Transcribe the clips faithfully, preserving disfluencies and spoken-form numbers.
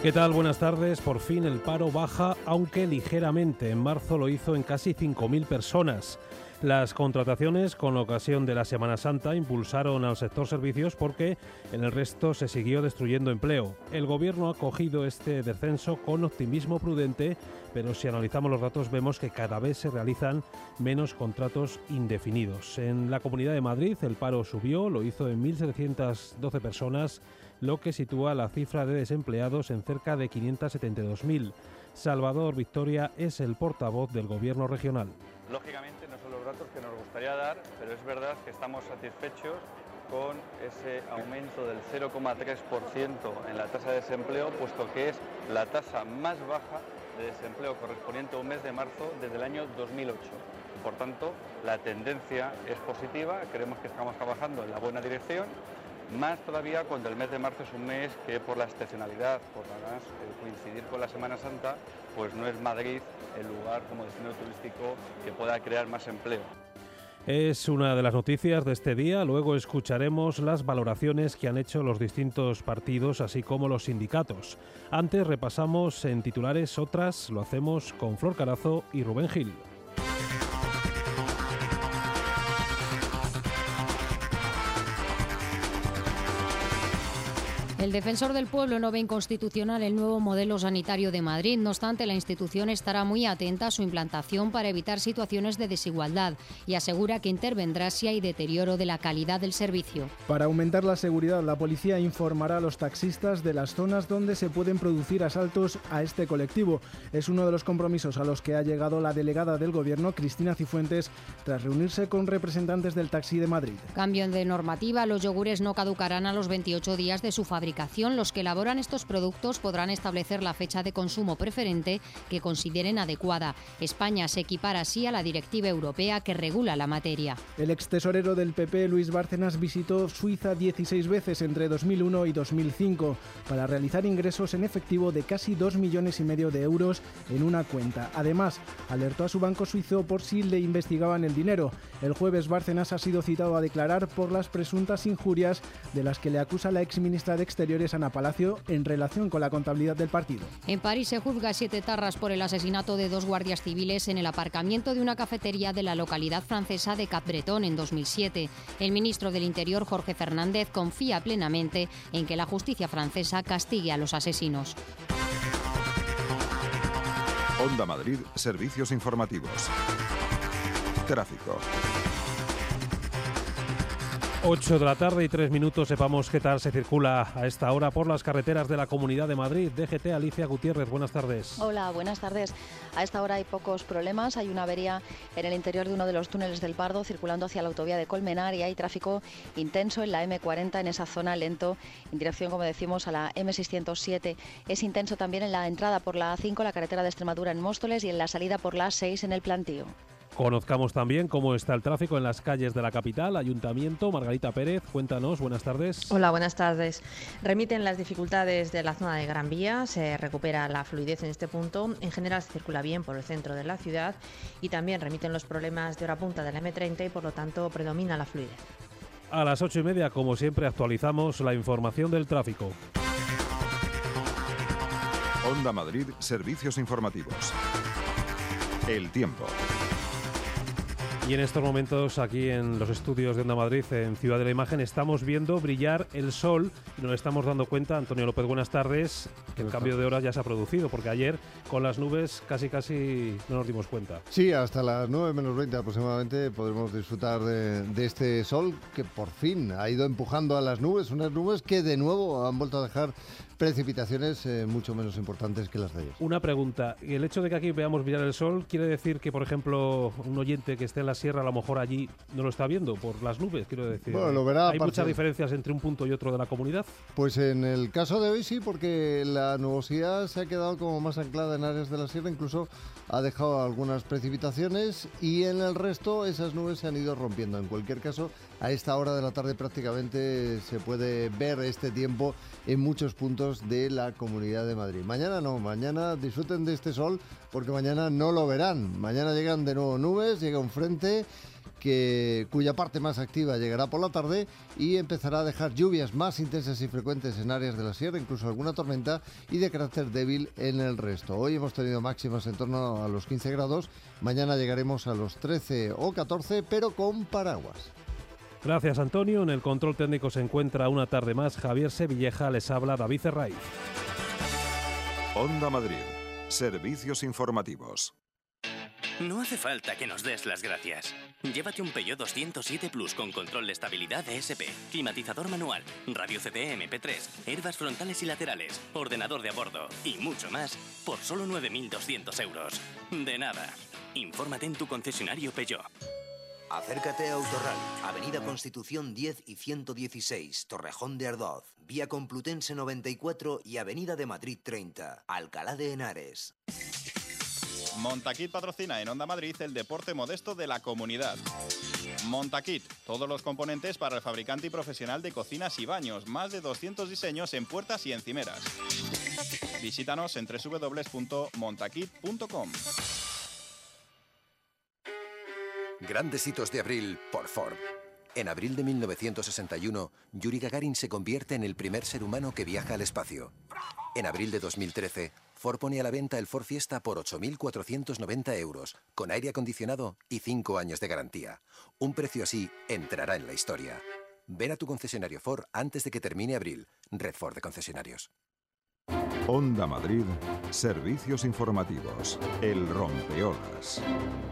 ¿Qué tal? Buenas tardes. Por fin el paro baja, aunque ligeramente. En marzo lo hizo en casi cinco mil personas. Las contrataciones con ocasión de la Semana Santa impulsaron al sector servicios porque en el resto se siguió destruyendo empleo. El Gobierno ha cogido este descenso con optimismo prudente, pero si analizamos los datos vemos que cada vez se realizan menos contratos indefinidos. En la Comunidad de Madrid el paro subió, lo hizo en mil setecientas doce personas, lo que sitúa la cifra de desempleados en cerca de quinientos setenta y dos mil. Salvador Victoria es el portavoz del Gobierno regional. Lógicamente no son los datos que nos gustaría dar, pero es verdad que estamos satisfechos con ese aumento del cero coma tres por ciento en la tasa de desempleo, puesto que es la tasa más baja de desempleo correspondiente a un mes de marzo desde el año dos mil ocho. Por tanto, la tendencia es positiva, creemos que estamos trabajando en la buena dirección. Más todavía cuando el mes de marzo es un mes que por la estacionalidad, por además eh, coincidir con la Semana Santa, pues no es Madrid el lugar como destino turístico que pueda crear más empleo. Es una de las noticias de este día. Luego escucharemos las valoraciones que han hecho los distintos partidos, así como los sindicatos. Antes repasamos en titulares otras, lo hacemos con Flor Carazo y Rubén Gil. El Defensor del Pueblo no ve inconstitucional el nuevo modelo sanitario de Madrid. No obstante, la institución estará muy atenta a su implantación para evitar situaciones de desigualdad y asegura que intervendrá si hay deterioro de la calidad del servicio. Para aumentar la seguridad, la policía informará a los taxistas de las zonas donde se pueden producir asaltos a este colectivo. Es uno de los compromisos a los que ha llegado la delegada del Gobierno, Cristina Cifuentes, tras reunirse con representantes del taxi de Madrid. Cambio de normativa, los yogures no caducarán a los veintiocho días de su fabricación. Los que elaboran estos productos podrán establecer la fecha de consumo preferente que consideren adecuada. España se equipara así a la directiva europea que regula la materia. El extesorero del P P, Luis Bárcenas, visitó Suiza dieciséis veces entre dos mil uno y dos mil cinco para realizar ingresos en efectivo de casi dos millones y medio de euros en una cuenta. Además, alertó a su banco suizo por si le investigaban el dinero. El jueves, Bárcenas ha sido citado a declarar por las presuntas injurias de las que le acusa la exministra de Exteriores Ana Palacio en relación con la contabilidad del partido. En París se juzga a siete tarras por el asesinato de dos guardias civiles en el aparcamiento de una cafetería de la localidad francesa de Capbreton en dos mil siete. El ministro del Interior, Jorge Fernández, confía plenamente en que la justicia francesa castigue a los asesinos. Onda Madrid, servicios informativos. Tráfico. ocho de la tarde y tres minutos, sepamos qué tal se circula a esta hora por las carreteras de la Comunidad de Madrid. D G T, Alicia Gutiérrez, buenas tardes. Hola, buenas tardes. A esta hora hay pocos problemas. Hay una avería en el interior de uno de los túneles del Pardo circulando hacia la autovía de Colmenar y hay tráfico intenso en la eme cuarenta en esa zona, lento en dirección, como decimos, a la eme seiscientos siete. Es intenso también en la entrada por la A cinco, la carretera de Extremadura en Móstoles, y en la salida por la A seis en el Plantío. Conozcamos también cómo está el tráfico en las calles de la capital. Ayuntamiento, Margarita Pérez, cuéntanos, buenas tardes. Hola, buenas tardes. Remiten las dificultades de la zona de Gran Vía, se recupera la fluidez en este punto. En general se circula bien por el centro de la ciudad y también remiten los problemas de hora punta de la eme treinta y por lo tanto predomina la fluidez. A las ocho y media, como siempre, actualizamos la información del tráfico. Onda Madrid, servicios informativos. El tiempo. Y en estos momentos, aquí en los estudios de Onda Madrid, en Ciudad de la Imagen, estamos viendo brillar el sol y nos estamos dando cuenta, Antonio López, buenas tardes, que el cambio de horas ya se ha producido, porque ayer con las nubes casi casi no nos dimos cuenta. Sí, hasta las nueve menos veinte aproximadamente podremos disfrutar de, de este sol que por fin ha ido empujando a las nubes, unas nubes que de nuevo han vuelto a dejar precipitaciones eh, mucho menos importantes que las de ayer. Una pregunta, el hecho de que aquí veamos brillar el sol, ¿quiere decir que, por ejemplo, un oyente que esté en la sierra a lo mejor allí no lo está viendo por las nubes? Quiero decir, bueno, lo verá. ¿Hay muchas diferencias entre un punto y otro de la comunidad? Pues en el caso de hoy sí, porque la nubosidad se ha quedado como más anclada en áreas de la sierra, incluso ha dejado algunas precipitaciones y en el resto esas nubes se han ido rompiendo. En cualquier caso, a esta hora de la tarde prácticamente se puede ver este tiempo en muchos puntos de la Comunidad de Madrid. Mañana no, mañana disfruten de este sol porque mañana no lo verán. Mañana llegan de nuevo nubes, llega un frente que, cuya parte más activa llegará por la tarde y empezará a dejar lluvias más intensas y frecuentes en áreas de la sierra, incluso alguna tormenta, y de carácter débil en el resto. Hoy hemos tenido máximas en torno a los quince grados, mañana llegaremos a los trece o catorce, pero con paraguas. Gracias, Antonio. En el control técnico se encuentra una tarde más Javier Sevilleja, les habla David Herraiz. Onda Madrid, servicios informativos. No hace falta que nos des las gracias. Llévate un Peugeot doscientos siete Plus con control de estabilidad E S P, climatizador manual, radio C D M P tres, airbags frontales y laterales, ordenador de a bordo y mucho más por solo nueve mil doscientos euros. De nada. Infórmate en tu concesionario Peugeot. Acércate a Autorral, Avenida Constitución diez y ciento dieciséis, Torrejón de Ardoz, Vía Complutense noventa y cuatro y Avenida de Madrid treinta, Alcalá de Henares. Montaquit patrocina en Onda Madrid el deporte modesto de la comunidad. Montaquit, todos los componentes para el fabricante y profesional de cocinas y baños, más de doscientos diseños en puertas y encimeras. Visítanos en doble u doble u doble u punto montaquit punto com. Grandes hitos de abril por Ford. En abril de mil novecientos sesenta y uno, Yuri Gagarin se convierte en el primer ser humano que viaja al espacio. En abril de dos mil trece, Ford pone a la venta el Ford Fiesta por ocho mil cuatrocientos noventa euros, con aire acondicionado y cinco años de garantía. Un precio así entrará en la historia. Ven a tu concesionario Ford antes de que termine abril. Red Ford de concesionarios. Onda Madrid, servicios informativos. El rompeolas.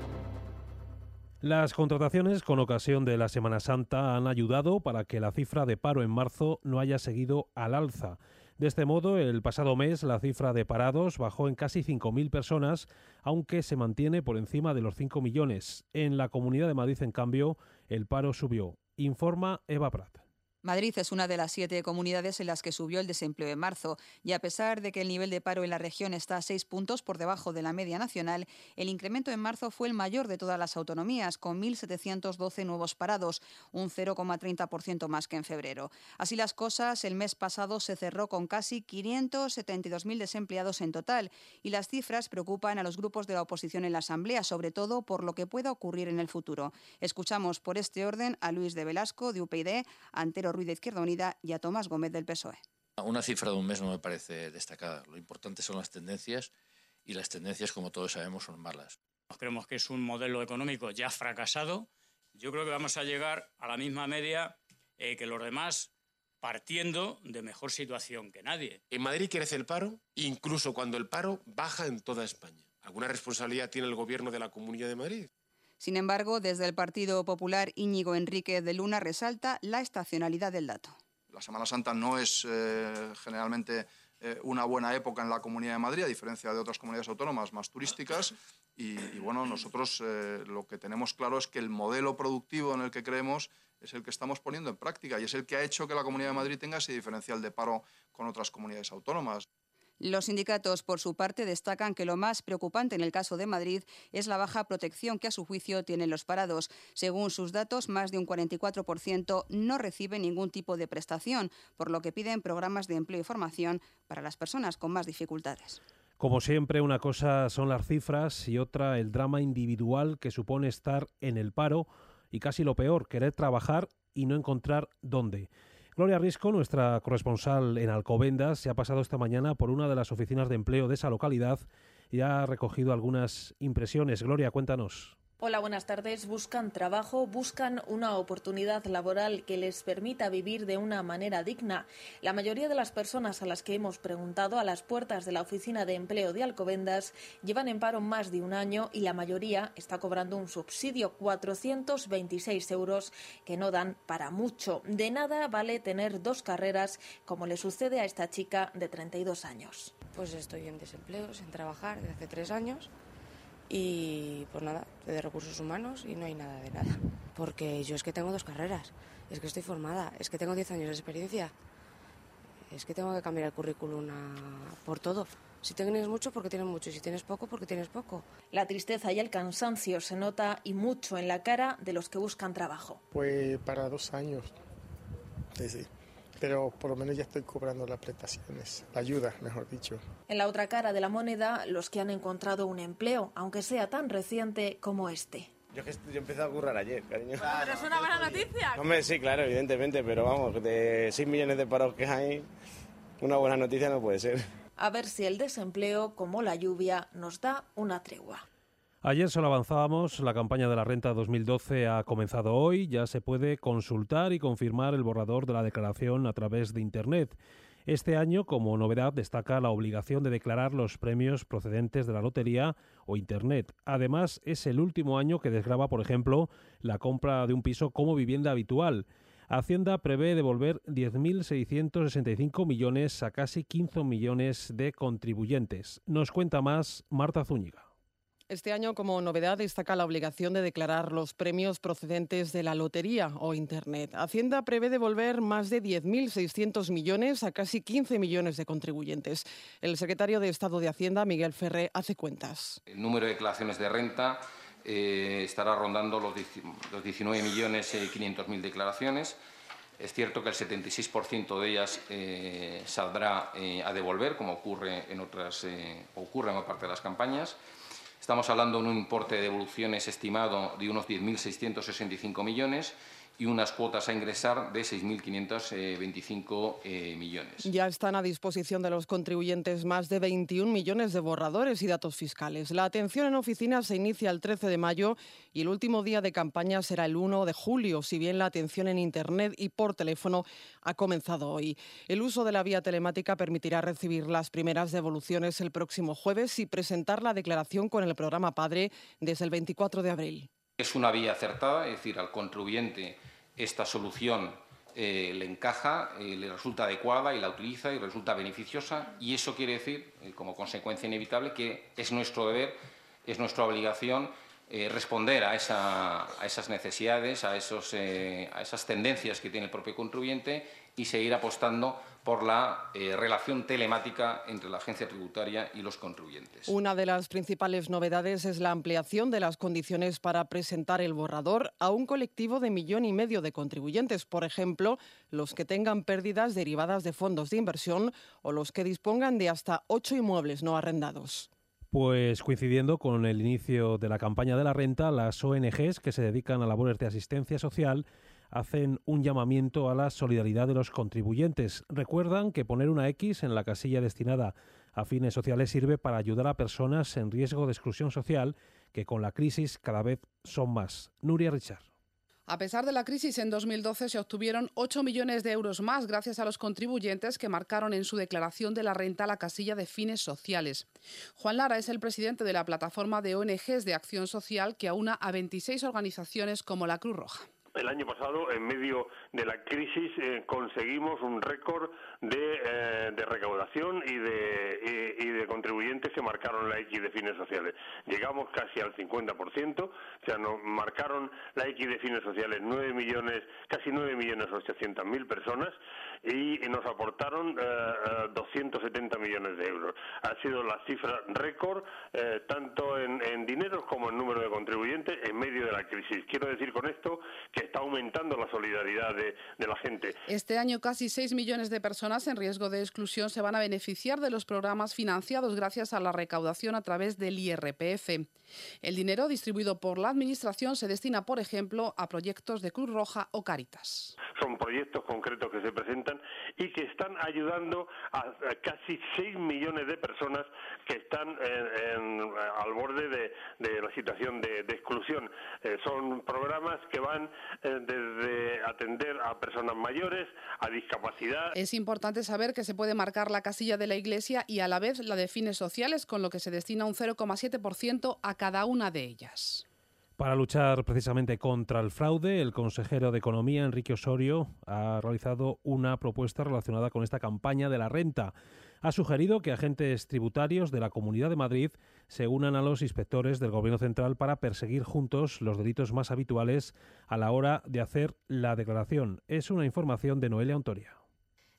Las contrataciones con ocasión de la Semana Santa han ayudado para que la cifra de paro en marzo no haya seguido al alza. De este modo, el pasado mes la cifra de parados bajó en casi cinco mil personas, aunque se mantiene por encima de los cinco millones. En la Comunidad de Madrid, en cambio, el paro subió. Informa Eva Prat. Madrid es una de las siete comunidades en las que subió el desempleo en marzo y a pesar de que el nivel de paro en la región está a seis puntos por debajo de la media nacional, el incremento en marzo fue el mayor de todas las autonomías, con mil setecientos doce nuevos parados, un cero coma treinta por ciento más que en febrero. Así las cosas, el mes pasado se cerró con casi quinientos setenta y dos mil desempleados en total y las cifras preocupan a los grupos de la oposición en la Asamblea, sobre todo por lo que pueda ocurrir en el futuro. Escuchamos por este orden a Luis de Velasco, de U P YD, Antero Ruiz de Izquierda Unida y a Tomás Gómez del P S O E. Una cifra de un mes no me parece destacada. Lo importante son las tendencias y las tendencias, como todos sabemos, son malas. Creemos que es un modelo económico ya fracasado. Yo creo que vamos a llegar a la misma media eh, que los demás, partiendo de mejor situación que nadie. En Madrid crece el paro, incluso cuando el paro baja en toda España. ¿Alguna responsabilidad tiene el Gobierno de la Comunidad de Madrid? Sin embargo, desde el Partido Popular, Íñigo Enríquez de Luna resalta la estacionalidad del dato. La Semana Santa no es eh, generalmente eh, una buena época en la Comunidad de Madrid, a diferencia de otras comunidades autónomas más turísticas. Y, y bueno, nosotros eh, lo que tenemos claro es que el modelo productivo en el que creemos es el que estamos poniendo en práctica y es el que ha hecho que la Comunidad de Madrid tenga ese diferencial de paro con otras comunidades autónomas. Los sindicatos, por su parte, destacan que lo más preocupante en el caso de Madrid es la baja protección que, a su juicio, tienen los parados. Según sus datos, más de un cuarenta y cuatro por ciento no recibe ningún tipo de prestación, por lo que piden programas de empleo y formación para las personas con más dificultades. Como siempre, una cosa son las cifras y otra el drama individual que supone estar en el paro y casi lo peor, querer trabajar y no encontrar dónde. Gloria Risco, nuestra corresponsal en Alcobendas, se ha pasado esta mañana por una de las oficinas de empleo de esa localidad y ha recogido algunas impresiones. Gloria, cuéntanos. Hola, buenas tardes. Buscan trabajo, buscan una oportunidad laboral que les permita vivir de una manera digna. La mayoría de las personas a las que hemos preguntado a las puertas de la oficina de empleo de Alcobendas llevan en paro más de un año y la mayoría está cobrando un subsidio, cuatrocientos veintiséis euros, que no dan para mucho. De nada vale tener dos carreras, como le sucede a esta chica de treinta y dos años. Pues estoy en desempleo, sin trabajar desde hace tres años. Y pues nada, de recursos humanos y no hay nada de nada. Porque yo es que tengo dos carreras, es que estoy formada, es que tengo diez años de experiencia, es que tengo que cambiar el currículum a... por todo. Si tienes mucho, porque tienes mucho, y si tienes poco, porque tienes poco. La tristeza y el cansancio se nota y mucho en la cara de los que buscan trabajo. Pues para dos años, sí, sí. Pero por lo menos ya estoy cobrando las prestaciones, la ayuda, mejor dicho. En la otra cara de la moneda, los que han encontrado un empleo, aunque sea tan reciente como este. Yo, que yo empecé a currar ayer, cariño. Bueno, pero es una buena noticia. Hombre, sí, claro, evidentemente, pero vamos, de seis millones de parados que hay, una buena noticia no puede ser. A ver si el desempleo, como la lluvia, nos da una tregua. Ayer solo avanzábamos, la campaña de la renta dos mil doce ha comenzado hoy, ya se puede consultar y confirmar el borrador de la declaración a través de Internet. Este año, como novedad, destaca la obligación de declarar los premios procedentes de la lotería o Internet. Además, es el último año que desgrava, por ejemplo, la compra de un piso como vivienda habitual. Hacienda prevé devolver diez mil seiscientos sesenta y cinco millones a casi quince millones de contribuyentes. Nos cuenta más Marta Zúñiga. Este año, como novedad, destaca la obligación de declarar los premios procedentes de la lotería o Internet. Hacienda prevé devolver más de diez mil seiscientos millones a casi quince millones de contribuyentes. El secretario de Estado de Hacienda, Miguel Ferré, hace cuentas. El número de declaraciones de renta eh, estará rondando los diecinueve millones quinientos mil declaraciones. Es cierto que el setenta y seis por ciento de ellas eh, saldrá eh, a devolver, como ocurre en otras, eh, ocurre en una parte de las campañas. Estamos hablando de un importe de devoluciones estimado de unos diez mil seiscientos sesenta y cinco millones y unas cuotas a ingresar de seis mil quinientos veinticinco eh, millones. Ya están a disposición de los contribuyentes más de veintiún millones de borradores y datos fiscales. La atención en oficinas se inicia el trece de mayo y el último día de campaña será el uno de julio, si bien la atención en Internet y por teléfono ha comenzado hoy. El uso de la vía telemática permitirá recibir las primeras devoluciones el próximo jueves y presentar la declaración con el programa Padre desde el veinticuatro de abril. Es una vía acertada, es decir, al contribuyente esta solución eh, le encaja, eh, le resulta adecuada y la utiliza y resulta beneficiosa, y eso quiere decir, eh, como consecuencia inevitable, que es nuestro deber, es nuestra obligación eh, responder a, esa, a esas necesidades, a, esos, eh, a esas tendencias que tiene el propio contribuyente y seguir apostando por la eh, relación telemática entre la agencia tributaria y los contribuyentes. Una de las principales novedades es la ampliación de las condiciones para presentar el borrador a un colectivo de millón y medio de contribuyentes, por ejemplo, los que tengan pérdidas derivadas de fondos de inversión o los que dispongan de hasta ocho inmuebles no arrendados. Pues coincidiendo con el inicio de la campaña de la renta, las O N Ges que se dedican a labores de asistencia social hacen un llamamiento a la solidaridad de los contribuyentes. Recuerdan que poner una X en la casilla destinada a fines sociales sirve para ayudar a personas en riesgo de exclusión social, que con la crisis cada vez son más. Nuria Richard. A pesar de la crisis, en dos mil doce se obtuvieron ocho millones de euros más gracias a los contribuyentes que marcaron en su declaración de la renta la casilla de fines sociales. Juan Lara es el presidente de la plataforma de O N Ges de acción social que aúna a veintiséis organizaciones como la Cruz Roja. El año pasado, en medio de la crisis, eh, conseguimos un récord de, eh, de recaudación y de, y, y de contribuyentes que marcaron la X de fines sociales. Llegamos casi al cincuenta por ciento, o sea, nos marcaron la X de fines sociales nueve millones, casi nueve millones ochocientas mil personas y, y nos aportaron eh, doscientos setenta millones de euros. Ha sido la cifra récord, eh, tanto en, en dinero como en número de contribuyentes en medio de la crisis. Quiero decir con esto que está aumentando la solidaridad de, de la gente. Este año casi seis millones de personas en riesgo de exclusión se van a beneficiar de los programas financiados gracias a la recaudación a través del I R P F. El dinero distribuido por la Administración se destina, por ejemplo, a proyectos de Cruz Roja o Cáritas. Son proyectos concretos que se presentan y que están ayudando a, a casi seis millones de personas que están en, en, al borde de, de la situación de, de exclusión. Eh, son programas que van desde atender a personas mayores, a discapacidad. Es importante saber que se puede marcar la casilla de la Iglesia y a la vez la de fines sociales, con lo que se destina un cero coma siete por ciento a cada una de ellas. Para luchar precisamente contra el fraude, el consejero de Economía, Enrique Osorio, ha realizado una propuesta relacionada con esta campaña de la renta. Ha sugerido que agentes tributarios de la Comunidad de Madrid se unan a los inspectores del Gobierno Central para perseguir juntos los delitos más habituales a la hora de hacer la declaración. Es una información de Noelia Ontoria.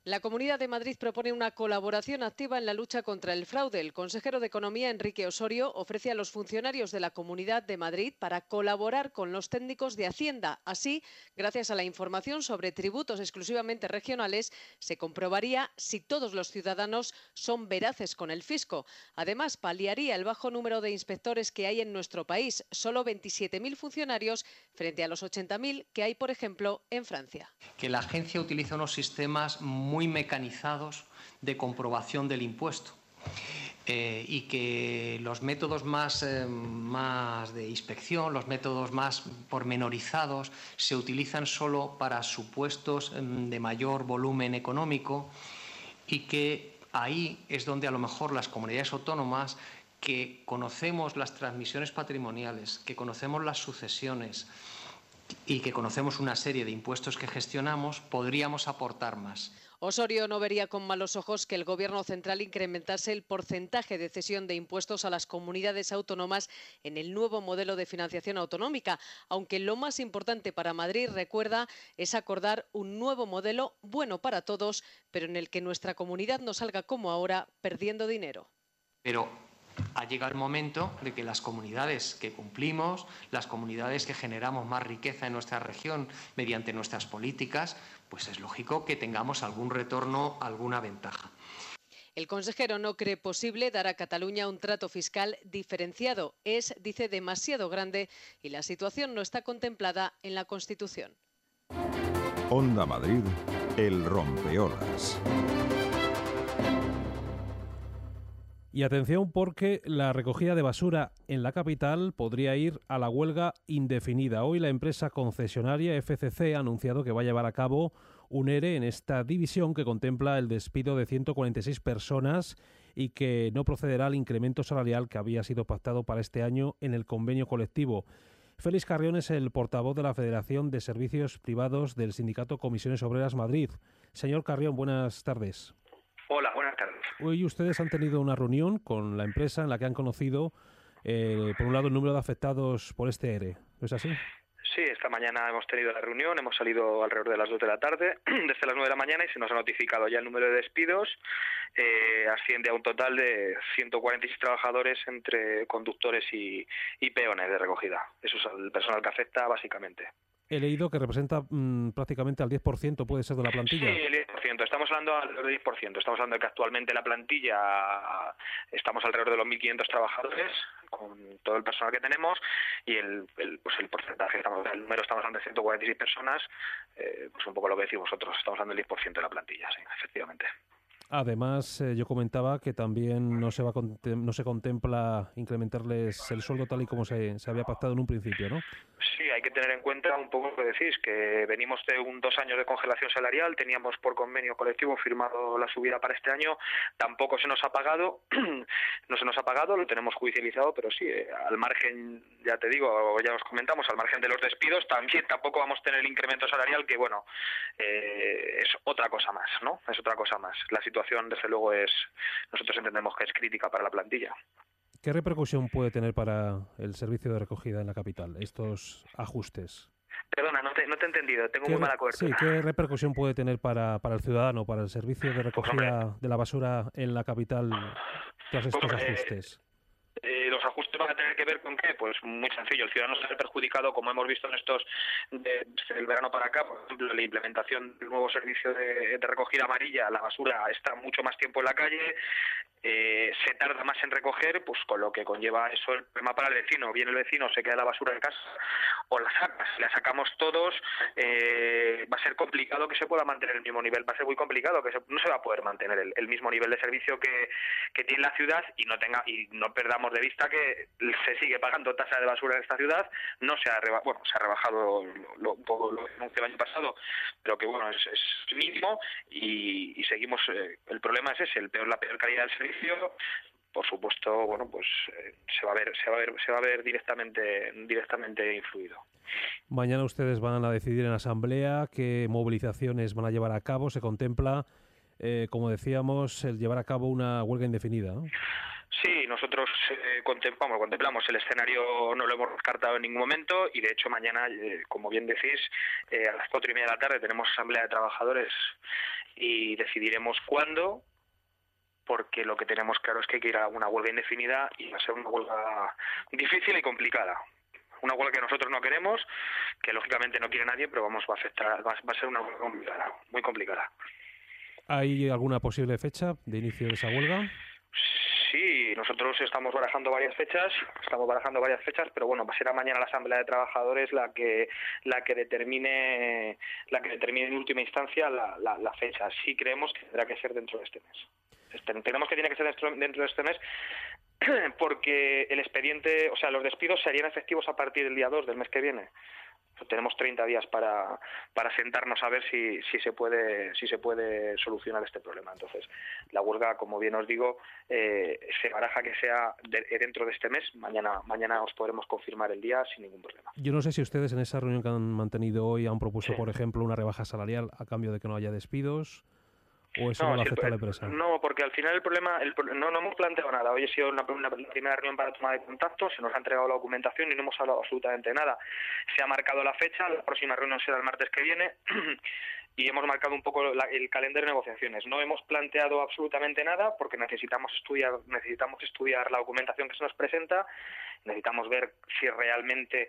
La Comunidad de Madrid propone una colaboración activa en la lucha contra el fraude. El consejero de Economía, Enrique Osorio, ofrece a los funcionarios de la Comunidad de Madrid para colaborar con los técnicos de Hacienda. Así, gracias a la información sobre tributos exclusivamente regionales, se comprobaría si todos los ciudadanos son veraces con el fisco. Además, paliaría el bajo número de inspectores que hay en nuestro país, solo veintisiete mil funcionarios frente a los ochenta mil que hay, por ejemplo, en Francia. Que la agencia utiliza unos sistemas muy muy mecanizados de comprobación del impuesto eh, y que los métodos más, eh, más de inspección, los métodos más pormenorizados se utilizan solo para supuestos eh, de mayor volumen económico y que ahí es donde a lo mejor las comunidades autónomas que conocemos las transmisiones patrimoniales, que conocemos las sucesiones y que conocemos una serie de impuestos que gestionamos, podríamos aportar más. Osorio no vería con malos ojos que el Gobierno central incrementase el porcentaje de cesión de impuestos a las comunidades autónomas en el nuevo modelo de financiación autonómica, aunque lo más importante para Madrid, recuerda, es acordar un nuevo modelo bueno para todos, pero en el que nuestra comunidad no salga como ahora perdiendo dinero. Pero ha llegado el momento de que las comunidades que cumplimos, las comunidades que generamos más riqueza en nuestra región mediante nuestras políticas, pues es lógico que tengamos algún retorno, alguna ventaja. El consejero no cree posible dar a Cataluña un trato fiscal diferenciado. Es, dice, demasiado grande y la situación no está contemplada en la Constitución. Onda Madrid, el rompeolas. Y atención porque la recogida de basura en la capital podría ir a la huelga indefinida. Hoy la empresa concesionaria F C C ha anunciado que va a llevar a cabo un E R E en esta división que contempla el despido de ciento cuarenta y seis personas y que no procederá al incremento salarial que había sido pactado para este año en el convenio colectivo. Félix Carrión es el portavoz de la Federación de Servicios Privados del Sindicato Comisiones Obreras Madrid. Señor Carrión, buenas tardes. Hola, buenas tardes. Hoy ustedes han tenido una reunión con la empresa en la que han conocido, eh, por un lado, el número de afectados por este E R E. ¿No es así? Sí, esta mañana hemos tenido la reunión, hemos salido alrededor de las dos de la tarde, desde las nueve de la mañana, y se nos ha notificado ya el número de despidos. Eh, asciende a un total de ciento cuarenta y seis trabajadores entre conductores y, y peones de recogida. Eso es el personal que afecta básicamente. He leído que representa mmm, prácticamente al diez por ciento, ¿puede ser, de la plantilla? Sí, el diez por ciento. Estamos hablando del diez por ciento. Estamos hablando de que actualmente la plantilla estamos alrededor de los mil quinientos trabajadores con todo el personal que tenemos y el, el, pues el porcentaje, estamos, el número estamos hablando de ciento cuarenta y seis personas, eh, pues un poco lo que decís vosotros, estamos hablando del diez por ciento de la plantilla, sí, efectivamente. Además, eh, yo comentaba que también no se va no se contempla incrementarles el sueldo tal y como se, se había pactado en un principio, ¿no? Sí, hay que tener en cuenta un poco lo que decís, que venimos de un dos años de congelación salarial, teníamos por convenio colectivo firmado la subida para este año, tampoco se nos ha pagado, no se nos ha pagado, lo tenemos judicializado, pero sí, eh, al margen, ya te digo, ya os comentamos, al margen de los despidos, también tampoco vamos a tener el incremento salarial, que bueno, eh, es otra cosa más, ¿no? Es otra cosa más. La situación desde luego es, nosotros entendemos que es crítica para la plantilla. ¿Qué repercusión puede tener para el servicio de recogida en la capital estos ajustes? Perdona, no te, no te he entendido, tengo muy mala cobertura. Sí, ¿qué repercusión puede tener para, para el ciudadano, para el servicio de recogida pues, de la basura en la capital tras estos pues, ajustes? Eh, los ajustes van a tener que ver con qué, pues muy sencillo, el ciudadano se ve perjudicado, como hemos visto en estos de, del verano para acá, por ejemplo, la implementación del nuevo servicio de, de recogida amarilla, la basura está mucho más tiempo en la calle, eh, se tarda más en recoger, pues con lo que conlleva eso el problema para el vecino. Viene el vecino, se queda la basura en casa o la saca, si la sacamos todos, eh, va a ser complicado que se pueda mantener el mismo nivel, va a ser muy complicado, que se, no se va a poder mantener el, el mismo nivel de servicio que, que tiene la ciudad y no tenga y no perdamos de vista que se sigue pagando tasa de basura en esta ciudad, no se ha rebajado, bueno, se ha rebajado lo, un poco lo que anunció el año pasado, pero que bueno, es, es mínimo y, y seguimos, eh, el problema es ese, el peor, la peor calidad del servicio. Por supuesto, bueno, pues eh, se va a ver, se va a ver, se va a ver directamente, directamente influido. Mañana ustedes van a decidir en asamblea qué movilizaciones van a llevar a cabo. Se contempla, eh, como decíamos, el llevar a cabo una huelga indefinida, ¿no? Sí, nosotros eh, contemplamos, contemplamos el escenario, no lo hemos descartado en ningún momento y de hecho mañana, eh, como bien decís, eh, a las cuatro y media de la tarde tenemos asamblea de trabajadores y decidiremos cuándo, porque lo que tenemos claro es que hay que ir a una huelga indefinida y va a ser una huelga difícil y complicada. Una huelga que nosotros no queremos, que lógicamente no quiere nadie, pero vamos, va a afectar, va, va a ser una huelga complicada, muy complicada. ¿Hay alguna posible fecha de inicio de esa huelga? Sí, nosotros estamos barajando varias fechas, estamos barajando varias fechas, pero bueno, será mañana la asamblea de trabajadores la que la que determine la que determine en última instancia la, la, la fecha. Sí creemos que tendrá que ser dentro de este mes. Tenemos que tiene que ser dentro, dentro de este mes porque el expediente, o sea, los despidos serían efectivos a partir del día dos del mes que viene. Tenemos treinta días para, para sentarnos a ver si, si se puede si se puede solucionar este problema. Entonces, la huelga, como bien os digo, eh, se baraja que sea de, dentro de este mes. Mañana mañana os podremos confirmar el día sin ningún problema. Yo no sé si ustedes en esa reunión que han mantenido hoy han propuesto, Sí. por ejemplo, una rebaja salarial a cambio de que no haya despidos. ¿O eso no, No, le si afecta el- a la empresa? No, porque al final el problema, el pro- no, no hemos planteado nada. Hoy ha sido una, una primera reunión para toma de contacto, se nos ha entregado la documentación y no hemos hablado absolutamente nada. Se ha marcado la fecha, la próxima reunión será el martes que viene y hemos marcado un poco la- el calendario de negociaciones. No hemos planteado absolutamente nada porque necesitamos estudiar, necesitamos estudiar la documentación que se nos presenta, necesitamos ver si realmente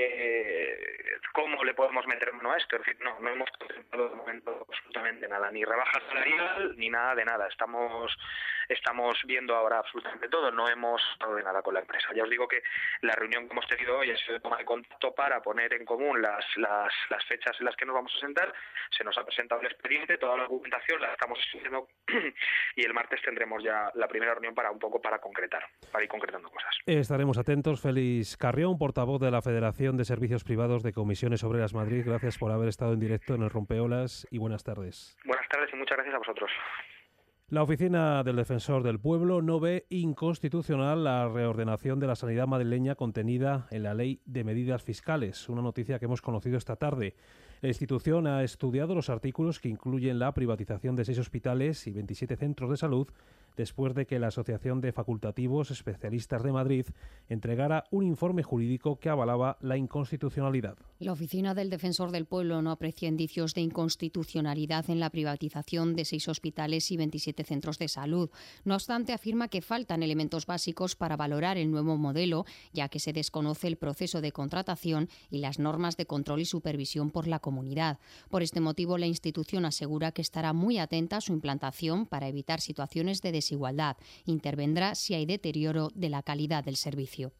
eh, cómo le podemos meter mano a esto. Es decir, no, no hemos contemplado de momento absolutamente nada, ni rebaja salarial, ni nada de nada. Estamos estamos viendo ahora absolutamente todo, no hemos hablado de nada con la empresa. Ya os digo que la reunión que hemos tenido hoy ha sido de toma de contacto para poner en común las, las, las fechas en las que nos vamos a sentar. Se nos ha presentado el expediente, toda la documentación la estamos estudiando y el martes tendremos ya la primera reunión para un poco para concretar, para ir concretando cosas. Estaremos atentos. Félix Carrión, portavoz de la Federación de Servicios Privados de Comisiones Obreras Madrid. Gracias por haber estado en directo en el Rompeolas y buenas tardes. Buenas tardes y muchas gracias a vosotros. La Oficina del Defensor del Pueblo no ve inconstitucional la reordenación de la sanidad madrileña contenida en la Ley de Medidas Fiscales, una noticia que hemos conocido esta tarde. La institución ha estudiado los artículos que incluyen la privatización de seis hospitales y veintisiete centros de salud después de que la Asociación de Facultativos Especialistas de Madrid entregara un informe jurídico que avalaba la inconstitucionalidad. La Oficina del Defensor del Pueblo no aprecia indicios de inconstitucionalidad en la privatización de seis hospitales y veintisiete centros de salud. No obstante, afirma que faltan elementos básicos para valorar el nuevo modelo, ya que se desconoce el proceso de contratación y las normas de control y supervisión por la comunidad. Por este motivo, la institución asegura que estará muy atenta a su implantación para evitar situaciones de desigualdad. Intervendrá si hay deterioro de la calidad del servicio.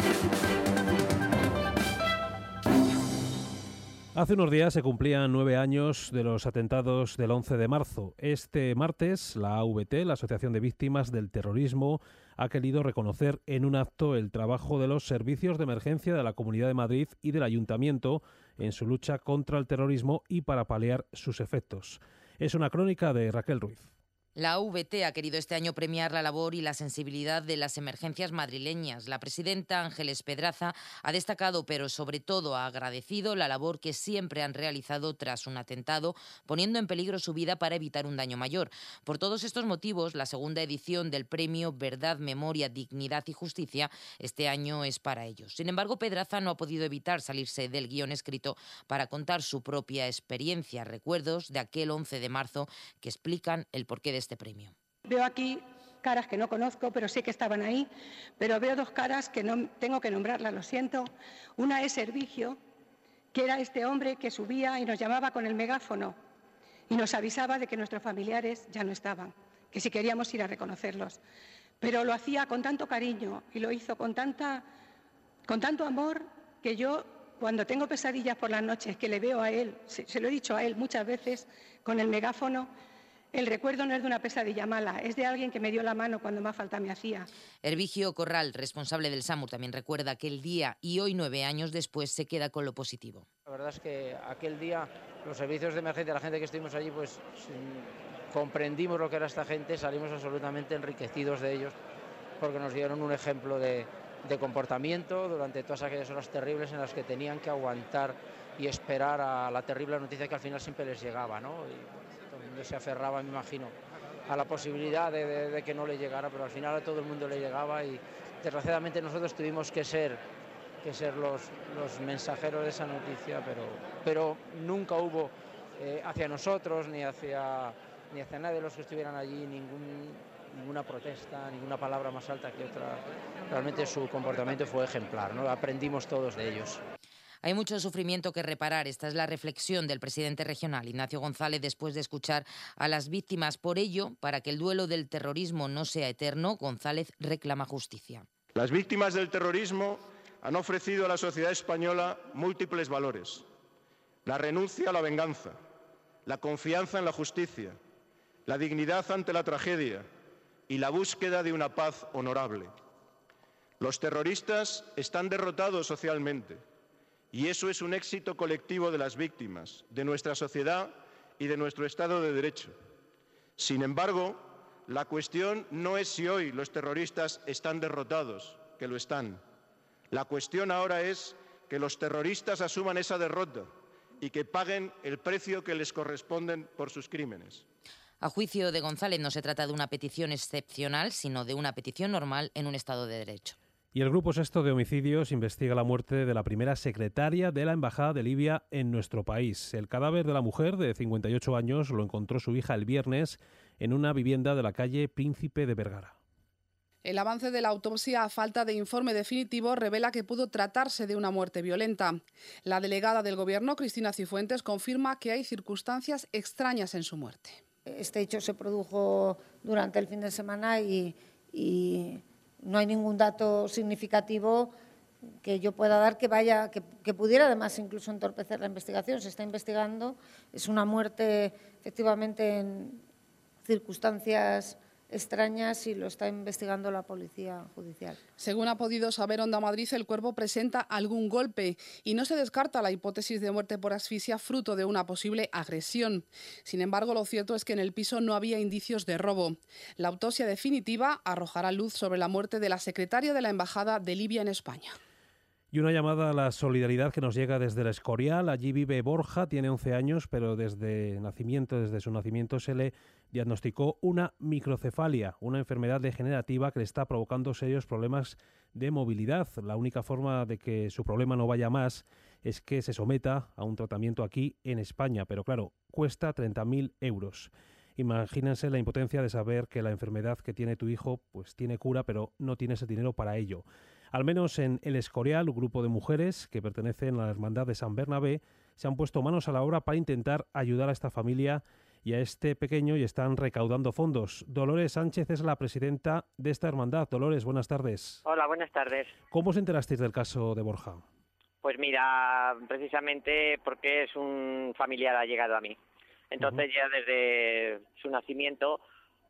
Hace unos días se cumplían nueve años de los atentados del once de marzo. Este martes, la A V T, la Asociación de Víctimas del Terrorismo, ha querido reconocer en un acto el trabajo de los servicios de emergencia de la Comunidad de Madrid y del Ayuntamiento en su lucha contra el terrorismo y para paliar sus efectos. Es una crónica de Raquel Ruiz. La A V T ha querido este año premiar la labor y la sensibilidad de las emergencias madrileñas. La presidenta Ángeles Pedraza ha destacado, pero sobre todo ha agradecido la labor que siempre han realizado tras un atentado, poniendo en peligro su vida para evitar un daño mayor. Por todos estos motivos, la segunda edición del premio Verdad, Memoria, Dignidad y Justicia este año es para ellos. Sin embargo, Pedraza no ha podido evitar salirse del guión escrito para contar su propia experiencia, recuerdos de aquel once de marzo que explican el porqué de este premio. Veo aquí caras que no conozco, pero sé que estaban ahí, pero veo dos caras que no tengo que nombrarlas, lo siento. Una es Hervigio, que era este hombre que subía y nos llamaba con el megáfono y nos avisaba de que nuestros familiares ya no estaban, que si queríamos ir a reconocerlos. Pero lo hacía con tanto cariño y lo hizo con, tanta, con tanto amor que yo, cuando tengo pesadillas por las noches, que le veo a él, se, se lo he dicho a él muchas veces, con el megáfono, el recuerdo no es de una pesadilla mala, es de alguien que me dio la mano cuando más falta me hacía. Hervigio Corral, responsable del SAMUR, también recuerda que el día y hoy, nueve años después, se queda con lo positivo. La verdad es que aquel día los servicios de emergencia, la gente que estuvimos allí, pues comprendimos lo que era esta gente, salimos absolutamente enriquecidos de ellos, porque nos dieron un ejemplo de, de comportamiento durante todas aquellas horas terribles en las que tenían que aguantar y esperar a la terrible noticia que al final siempre les llegaba, ¿no? Y, donde se aferraba, me imagino, a la posibilidad de, de, de que no le llegara, pero al final a todo el mundo le llegaba y desgraciadamente nosotros tuvimos que ser, que ser los, los mensajeros de esa noticia, pero, pero nunca hubo eh, hacia nosotros ni hacia, ni hacia nadie de los que estuvieran allí ningún, ninguna protesta, ninguna palabra más alta que otra. Realmente su comportamiento fue ejemplar, ¿no? Aprendimos todos de ellos. Hay mucho sufrimiento que reparar. Esta es la reflexión del presidente regional, Ignacio González, después de escuchar a las víctimas. Por ello, para que el duelo del terrorismo no sea eterno, González reclama justicia. Las víctimas del terrorismo han ofrecido a la sociedad española múltiples valores. La renuncia a la venganza, la confianza en la justicia, la dignidad ante la tragedia y la búsqueda de una paz honorable. Los terroristas están derrotados socialmente. Y eso es un éxito colectivo de las víctimas, de nuestra sociedad y de nuestro Estado de Derecho. Sin embargo, la cuestión no es si hoy los terroristas están derrotados, que lo están. La cuestión ahora es que los terroristas asuman esa derrota y que paguen el precio que les corresponde por sus crímenes. A juicio de González, no se trata de una petición excepcional, sino de una petición normal en un Estado de Derecho. Y el Grupo Sexto de Homicidios investiga la muerte de la primera secretaria de la Embajada de Libia en nuestro país. El cadáver de la mujer, de cincuenta y ocho años, lo encontró su hija el viernes en una vivienda de la calle Príncipe de Vergara. El avance de la autopsia a falta de informe definitivo revela que pudo tratarse de una muerte violenta. La delegada del Gobierno, Cristina Cifuentes, confirma que hay circunstancias extrañas en su muerte. Este hecho se produjo durante el fin de semana y... y... no hay ningún dato significativo que yo pueda dar que vaya, que, que pudiera además incluso entorpecer la investigación. Se está investigando, es una muerte efectivamente en circunstancias extrañas y lo está investigando la Policía Judicial. Según ha podido saber Onda Madrid, el cuerpo presenta algún golpe y no se descarta la hipótesis de muerte por asfixia fruto de una posible agresión. Sin embargo, lo cierto es que en el piso no había indicios de robo. La autopsia definitiva arrojará luz sobre la muerte de la secretaria de la Embajada de Libia en España. Y una llamada a la solidaridad que nos llega desde el Escorial. Allí vive Borja, tiene once años, pero desde nacimiento, desde su nacimiento se le diagnosticó una microcefalia, una enfermedad degenerativa que le está provocando serios problemas de movilidad. La única forma de que su problema no vaya más es que se someta a un tratamiento aquí en España, pero claro, cuesta treinta mil euros. Imagínense la impotencia de saber que la enfermedad que tiene tu hijo pues tiene cura, pero no tienes el dinero para ello. Al menos en El Escorial, un grupo de mujeres que pertenecen a la Hermandad de San Bernabé se han puesto manos a la obra para intentar ayudar a esta familia y a este pequeño y están recaudando fondos. Dolores Sánchez es la presidenta de esta hermandad. Dolores, buenas tardes. Hola, buenas tardes. ¿Cómo os enterasteis del caso de Borja? Pues mira, precisamente porque es un familiar ha llegado a mí. Entonces uh-huh. ya desde su nacimiento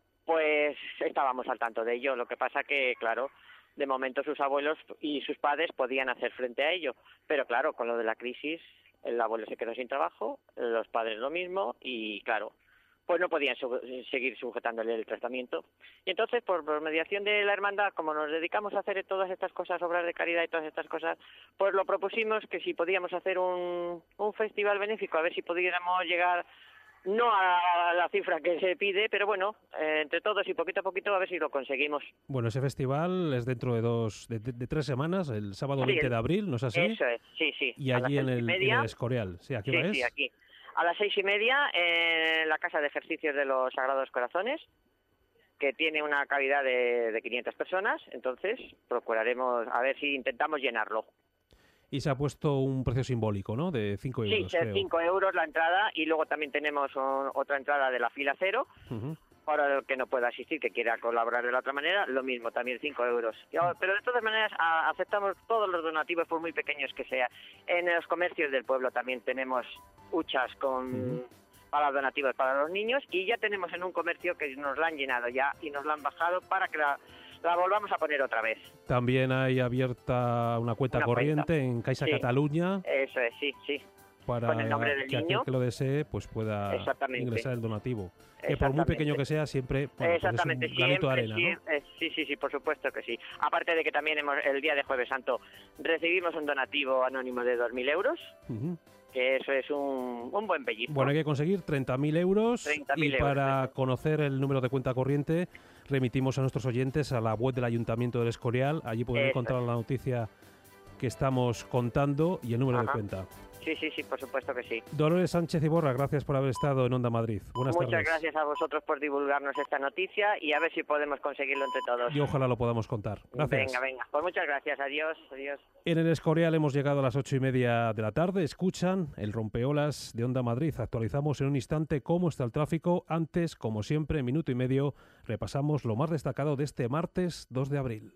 pues estábamos al tanto de ello. Lo que pasa que, claro, de momento sus abuelos y sus padres podían hacer frente a ello, pero claro, con lo de la crisis, el abuelo se quedó sin trabajo, los padres lo mismo y claro, pues no podían su- seguir sujetándole el tratamiento. Y entonces, por, por mediación de la hermandad, como nos dedicamos a hacer todas estas cosas, obras de caridad y todas estas cosas, pues lo propusimos que si podíamos hacer un, un festival benéfico, a ver si pudiéramos llegar no a la cifra que se pide, pero bueno, eh, entre todos y poquito a poquito a ver si lo conseguimos. Bueno, ese festival es dentro de dos, de, de, de tres semanas, el sábado Sí, veinte el- de abril, ¿no es así? Eso es, sí, sí. Y A las allí en seis y el, media. en el Escorial. Sí, ¿aquí Sí, es? sí, aquí. A las seis y media en la Casa de Ejercicios de los Sagrados Corazones, que tiene una cavidad de, de quinientas personas, entonces procuraremos a ver si intentamos llenarlo. Y se ha puesto un precio simbólico, ¿no? De cinco Sí, euros, de creo. cinco euros la entrada y luego también tenemos un- otra entrada de la fila cero. Ujú. Para el que no pueda asistir, que quiera colaborar de la otra manera, lo mismo, también cinco euros. Y ahora- Pero de todas maneras a- aceptamos todos los donativos, por muy pequeños que sean. En los comercios del pueblo también tenemos huchas con para donativos para los niños y ya tenemos en un comercio que nos la han llenado ya y nos la han bajado para que la, la volvamos a poner otra vez. También hay abierta una cuenta Una corriente cuenta. en Caixa Sí. Cataluña Eso es, sí, sí. para con el nombre del que aquel niño. que lo desee pues pueda Exactamente. ingresar el donativo. Que por muy Exactamente. pequeño que sea, siempre bueno, pues es un Exactamente, granito de siempre, arena, ¿no? sí, eh, sí, sí, sí, por supuesto que sí. Aparte de que también hemos, el día de Jueves Santo recibimos un donativo anónimo de dos mil euros Ujú. que eso es un, un buen pellizco. Bueno, hay que conseguir treinta mil euros treinta mil y euros, para eso. conocer el número de cuenta corriente remitimos a nuestros oyentes a la web del Ayuntamiento del Escorial. Allí pueden Eso encontrar es. la noticia que estamos contando y el número Ajá. de cuenta. Sí, sí, sí, por supuesto que sí. Dolores Sánchez Iborra, gracias por haber estado en Onda Madrid. Buenas Muchas tardes. gracias a vosotros por divulgarnos esta noticia y a ver si podemos conseguirlo entre todos. Y ojalá lo podamos contar. Gracias. Venga, venga. Pues muchas gracias. Adiós, adiós. En el Escorial hemos llegado a las ocho y media de la tarde. Escuchan el rompeolas de Onda Madrid. Actualizamos en un instante cómo está el tráfico. Antes, como siempre, en minuto y medio, repasamos lo más destacado de este martes dos de abril.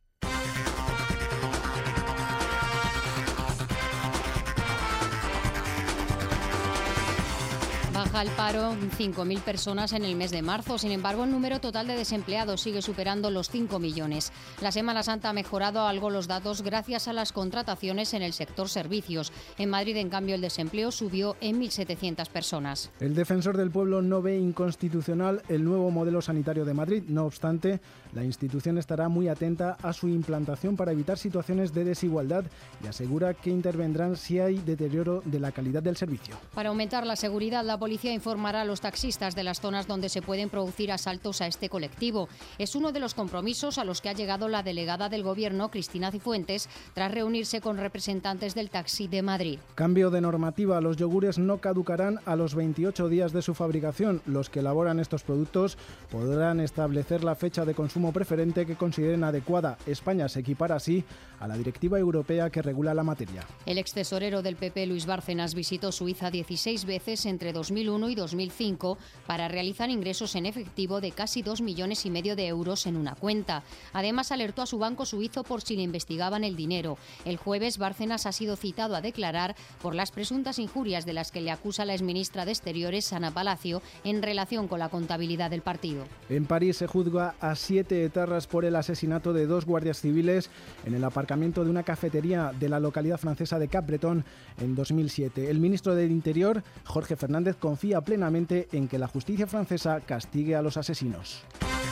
Baja el paro cinco mil personas en el mes de marzo. Sin embargo, el número total de desempleados sigue superando los cinco millones. La Semana Santa ha mejorado algo los datos gracias a las contrataciones en el sector servicios. En Madrid, en cambio, el desempleo subió en mil setecientas personas. El Defensor del Pueblo no ve inconstitucional el nuevo modelo sanitario de Madrid. No obstante, la institución estará muy atenta a su implantación para evitar situaciones de desigualdad y asegura que intervendrán si hay deterioro de la calidad del servicio. Para aumentar la seguridad, la policía informará a los taxistas de las zonas donde se pueden producir asaltos a este colectivo. Es uno de los compromisos a los que ha llegado la delegada del Gobierno, Cristina Cifuentes, tras reunirse con representantes del taxi de Madrid. Cambio de normativa. Los yogures no caducarán a los veintiocho días de su fabricación. Los que elaboran estos productos podrán establecer la fecha de consumo preferente que consideren adecuada. España se equipara así a la directiva europea que regula la materia. El ex tesorero del P P, Luis Bárcenas, visitó Suiza dieciséis veces entre dos mil uno y dos mil cinco para realizar ingresos en efectivo de casi dos millones y medio de euros en una cuenta. Además, alertó a su banco suizo por si le investigaban el dinero. El jueves, Bárcenas ha sido citado a declarar por las presuntas injurias de las que le acusa la exministra de Exteriores, Ana Palacio, en relación con la contabilidad del partido. En París se juzga a siete etarras por el asesinato de dos guardias civiles en el aparcamiento de una cafetería de la localidad francesa de Cap-Breton en dos mil siete. El ministro del Interior, Jorge Fernández, confía plenamente en que la justicia francesa castigue a los asesinos.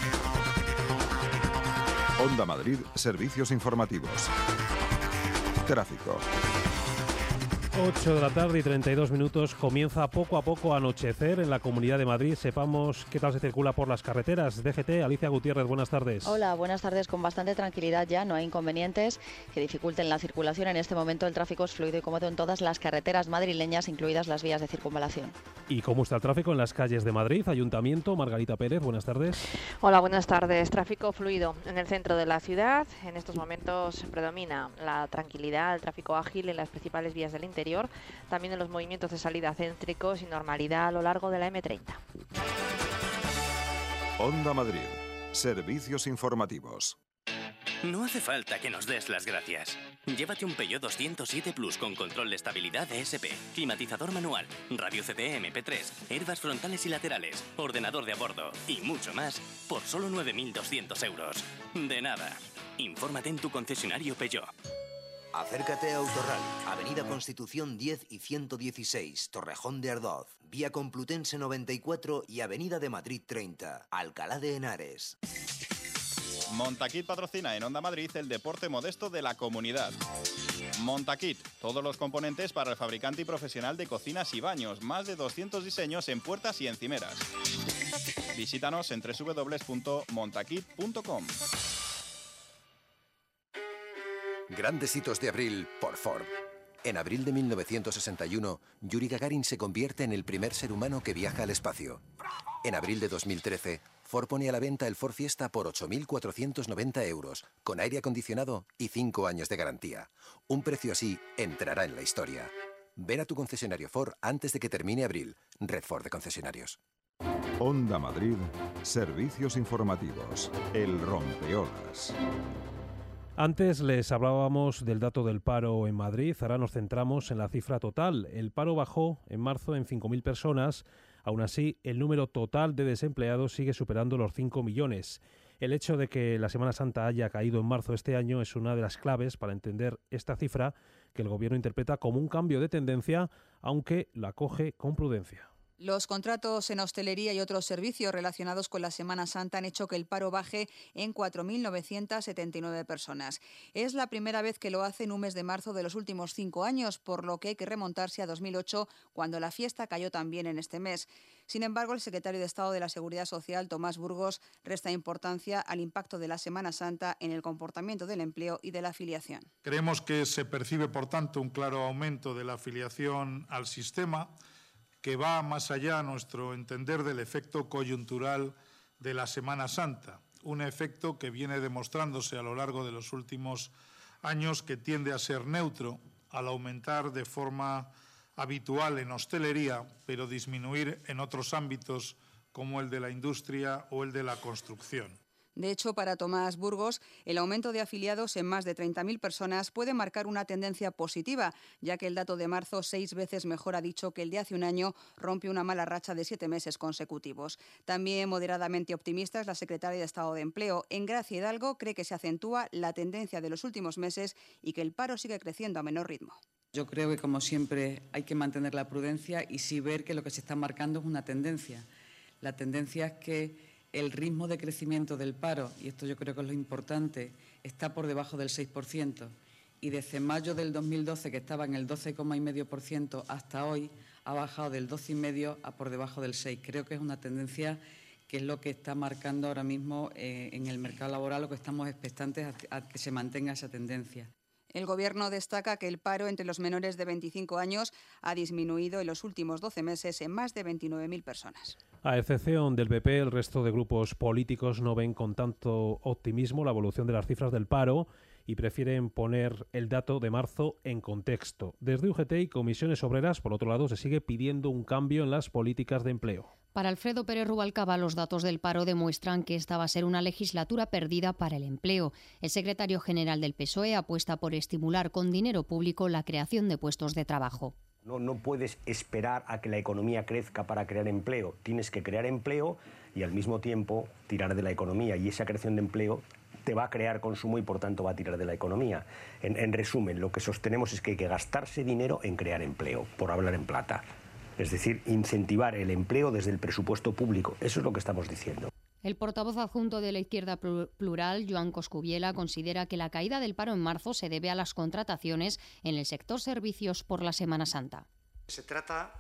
Onda Madrid, servicios informativos. Tráfico. ocho de la tarde y treinta y dos minutos. Comienza poco a poco a anochecer en la Comunidad de Madrid. Sepamos qué tal se circula por las carreteras. D G T, Alicia Gutiérrez, buenas tardes. Hola, buenas tardes. Con bastante tranquilidad ya, no hay inconvenientes que dificulten la circulación. En este momento el tráfico es fluido y cómodo en todas las carreteras madrileñas, incluidas las vías de circunvalación. ¿Y cómo está el tráfico en las calles de Madrid? Ayuntamiento, Margarita Pérez, buenas tardes. Hola, buenas tardes. Tráfico fluido en el centro de la ciudad. En estos momentos predomina la tranquilidad, el tráfico ágil en las principales vías del interior. También en los movimientos de salida céntricos y normalidad a lo largo de la eme treinta. Onda Madrid, servicios informativos. No hace falta que nos des las gracias. Llévate un Peugeot doscientos siete Plus con control de estabilidad E S P, climatizador manual, radio C D eme pe tres, airbags frontales y laterales, ordenador de a bordo y mucho más por solo nueve mil doscientos euros. De nada. Infórmate en tu concesionario Peugeot. Acércate a Autorral, Avenida Constitución diez y ciento dieciséis, Torrejón de Ardoz, Vía Complutense noventa y cuatro y Avenida de Madrid treinta, Alcalá de Henares. Montaquit patrocina en Onda Madrid el deporte modesto de la comunidad. Montaquit, todos los componentes para el fabricante y profesional de cocinas y baños, más de doscientos diseños en puertas y encimeras. Visítanos en doble u doble u doble u punto montaquit punto com. Grandes hitos de abril por Ford. En abril de mil novecientos sesenta y uno, Yuri Gagarin se convierte en el primer ser humano que viaja al espacio. En abril de dos mil trece, Ford pone a la venta el Ford Fiesta por ocho mil cuatrocientos noventa euros, con aire acondicionado y cinco años de garantía. Un precio así entrará en la historia. Ven a tu concesionario Ford antes de que termine abril. Red Ford de concesionarios. Onda Madrid, servicios informativos. El rompeolas. Antes les hablábamos del dato del paro en Madrid, ahora nos centramos en la cifra total. El paro bajó en marzo en cinco mil personas, aún así el número total de desempleados sigue superando los cinco millones. El hecho de que la Semana Santa haya caído en marzo este año es una de las claves para entender esta cifra que el Gobierno interpreta como un cambio de tendencia, aunque la coge con prudencia. Los contratos en hostelería y otros servicios relacionados con la Semana Santa han hecho que el paro baje en cuatro mil novecientas setenta y nueve personas. Es la primera vez que lo hace en un mes de marzo de los últimos cinco años, por lo que hay que remontarse a dos mil ocho, cuando la fiesta cayó también en este mes. Sin embargo, el secretario de Estado de la Seguridad Social, Tomás Burgos, resta importancia al impacto de la Semana Santa en el comportamiento del empleo y de la afiliación. Creemos que se percibe, por tanto, un claro aumento de la afiliación al sistema, que va más allá, a nuestro entender, del efecto coyuntural de la Semana Santa, un efecto que viene demostrándose a lo largo de los últimos años que tiende a ser neutro al aumentar de forma habitual en hostelería, pero disminuir en otros ámbitos como el de la industria o el de la construcción. De hecho, para Tomás Burgos, el aumento de afiliados en más de treinta mil personas puede marcar una tendencia positiva, ya que el dato de marzo, seis veces mejor ha dicho que el de hace un año, rompe una mala racha de siete meses consecutivos. También moderadamente optimista es la secretaria de Estado de Empleo. En Gracia Hidalgo cree que se acentúa la tendencia de los últimos meses y que el paro sigue creciendo a menor ritmo. Yo creo que, como siempre, hay que mantener la prudencia y sí ver que lo que se está marcando es una tendencia. La tendencia es que el ritmo de crecimiento del paro, y esto yo creo que es lo importante, está por debajo del seis por ciento. Y desde mayo del dos mil doce, que estaba en el doce coma cinco por ciento, hasta hoy ha bajado del doce coma cinco por ciento a por debajo del seis por ciento. Creo que es una tendencia que es lo que está marcando ahora mismo eh, en el mercado laboral, lo que estamos expectantes a, a que se mantenga esa tendencia. El Gobierno destaca que el paro entre los menores de veinticinco años ha disminuido en los últimos doce meses en más de veintinueve mil personas. A excepción del P P, el resto de grupos políticos no ven con tanto optimismo la evolución de las cifras del paro y prefieren poner el dato de marzo en contexto. Desde U G T y Comisiones Obreras, por otro lado, se sigue pidiendo un cambio en las políticas de empleo. Para Alfredo Pérez Rubalcaba, los datos del paro demuestran que esta va a ser una legislatura perdida para el empleo. El secretario general del P S O E apuesta por estimular con dinero público la creación de puestos de trabajo. No, no puedes esperar a que la economía crezca para crear empleo. Tienes que crear empleo y al mismo tiempo tirar de la economía. Y esa creación de empleo te va a crear consumo y por tanto va a tirar de la economía. En, en resumen, lo que sostenemos es que hay que gastarse dinero en crear empleo, por hablar en plata. Es decir, incentivar el empleo desde el presupuesto público. Eso es lo que estamos diciendo. El portavoz adjunto de la Izquierda Plural, Joan Coscubiela, considera que la caída del paro en marzo se debe a las contrataciones en el sector servicios por la Semana Santa. Se trata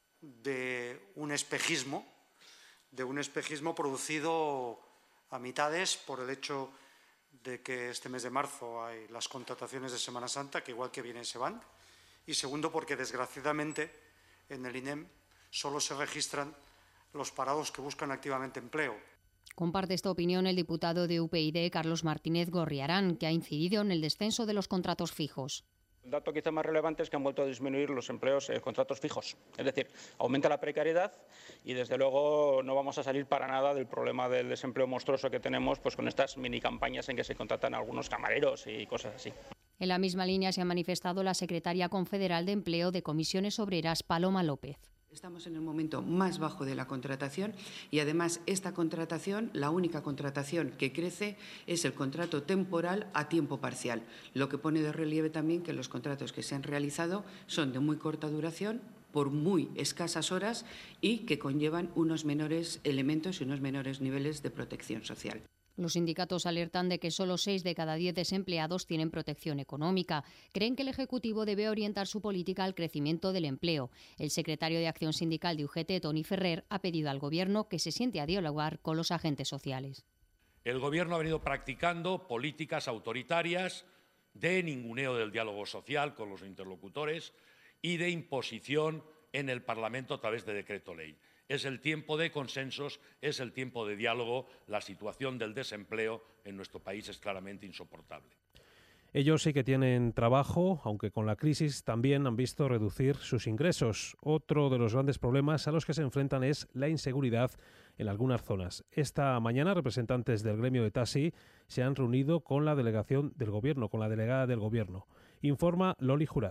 de un espejismo, de un espejismo producido a mitades por el hecho de que este mes de marzo hay las contrataciones de Semana Santa, que igual que vienen se van, y segundo porque desgraciadamente en el I N E M solo se registran los parados que buscan activamente empleo. Comparte esta opinión el diputado de U P YD, Carlos Martínez Gorriarán, que ha incidido en el descenso de los contratos fijos. El dato quizá más relevante es que han vuelto a disminuir los empleos, eh, contratos fijos. Es decir, aumenta la precariedad y desde luego no vamos a salir para nada del problema del desempleo monstruoso que tenemos pues con estas mini campañas en que se contratan algunos camareros y cosas así. En la misma línea se ha manifestado la secretaria confederal de Empleo de Comisiones Obreras, Paloma López. Estamos en el momento más bajo de la contratación y además esta contratación, la única contratación que crece es el contrato temporal a tiempo parcial, lo que pone de relieve también que los contratos que se han realizado son de muy corta duración, por muy escasas horas y que conllevan unos menores elementos y unos menores niveles de protección social. Los sindicatos alertan de que solo seis de cada diez desempleados tienen protección económica. Creen que el Ejecutivo debe orientar su política al crecimiento del empleo. El secretario de Acción Sindical de U G T, Toni Ferrer, ha pedido al Gobierno que se siente a dialogar con los agentes sociales. El Gobierno ha venido practicando políticas autoritarias de ninguneo del diálogo social con los interlocutores y de imposición en el Parlamento a través de decreto ley. Es el tiempo de consensos, es el tiempo de diálogo. La situación del desempleo en nuestro país es claramente insoportable. Ellos sí que tienen trabajo, aunque con la crisis también han visto reducir sus ingresos. Otro de los grandes problemas a los que se enfrentan es la inseguridad en algunas zonas. Esta mañana representantes del gremio de taxi se han reunido con la delegación del Gobierno, con la delegada del Gobierno. Informa Loli Jurado.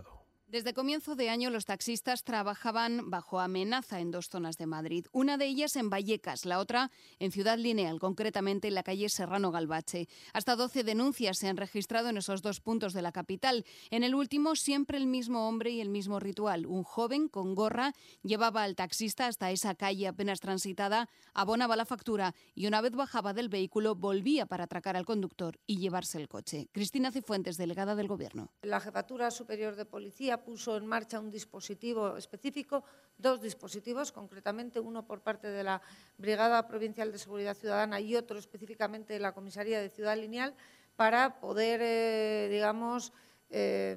Desde comienzo de año los taxistas trabajaban bajo amenaza en dos zonas de Madrid. Una de ellas en Vallecas, la otra en Ciudad Lineal, concretamente en la calle Serrano Galvache. Hasta doce denuncias se han registrado en esos dos puntos de la capital. En el último, siempre el mismo hombre y el mismo ritual. Un joven con gorra llevaba al taxista hasta esa calle apenas transitada, abonaba la factura y una vez bajaba del vehículo volvía para atracar al conductor y llevarse el coche. Cristina Cifuentes, delegada del Gobierno. La Jefatura Superior de Policía puso en marcha un dispositivo específico, dos dispositivos, concretamente uno por parte de la Brigada Provincial de Seguridad Ciudadana y otro específicamente de la Comisaría de Ciudad Lineal, para poder, eh, digamos, eh,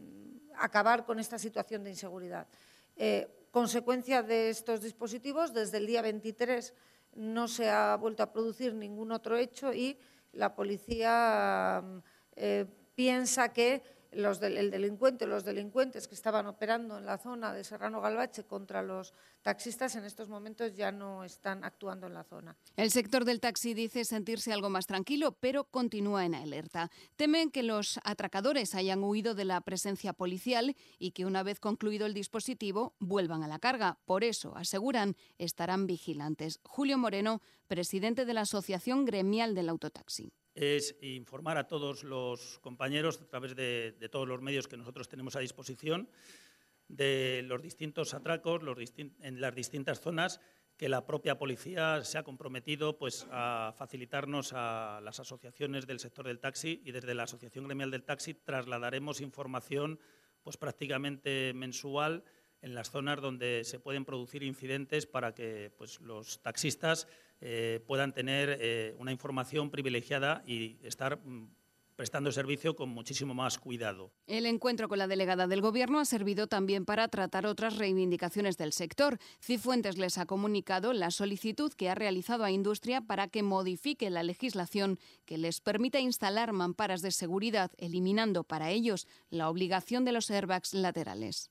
acabar con esta situación de inseguridad. Eh, consecuencia de estos dispositivos, desde el día veintitrés no se ha vuelto a producir ningún otro hecho y la policía eh, piensa que Los del, el delincuente, los delincuentes que estaban operando en la zona de Serrano Galvache contra los taxistas en estos momentos ya no están actuando en la zona. El sector del taxi dice sentirse algo más tranquilo, pero continúa en alerta. Temen que los atracadores hayan huido de la presencia policial y que una vez concluido el dispositivo vuelvan a la carga. Por eso, aseguran, estarán vigilantes. Julio Moreno, presidente de la Asociación Gremial del Autotaxi. Es informar a todos los compañeros a través de, de todos los medios que nosotros tenemos a disposición de los distintos atracos los distin- en las distintas zonas, que la propia policía se ha comprometido pues, a facilitarnos a las asociaciones del sector del taxi, y desde la Asociación Gremial del Taxi trasladaremos información pues, prácticamente mensual en las zonas donde se pueden producir incidentes, para que pues, los taxistas eh, puedan tener eh, una información privilegiada y estar mm, prestando servicio con muchísimo más cuidado. El encuentro con la delegada del Gobierno ha servido también para tratar otras reivindicaciones del sector. Cifuentes les ha comunicado la solicitud que ha realizado a Industria para que modifique la legislación que les permita instalar mamparas de seguridad, eliminando para ellos la obligación de los airbags laterales.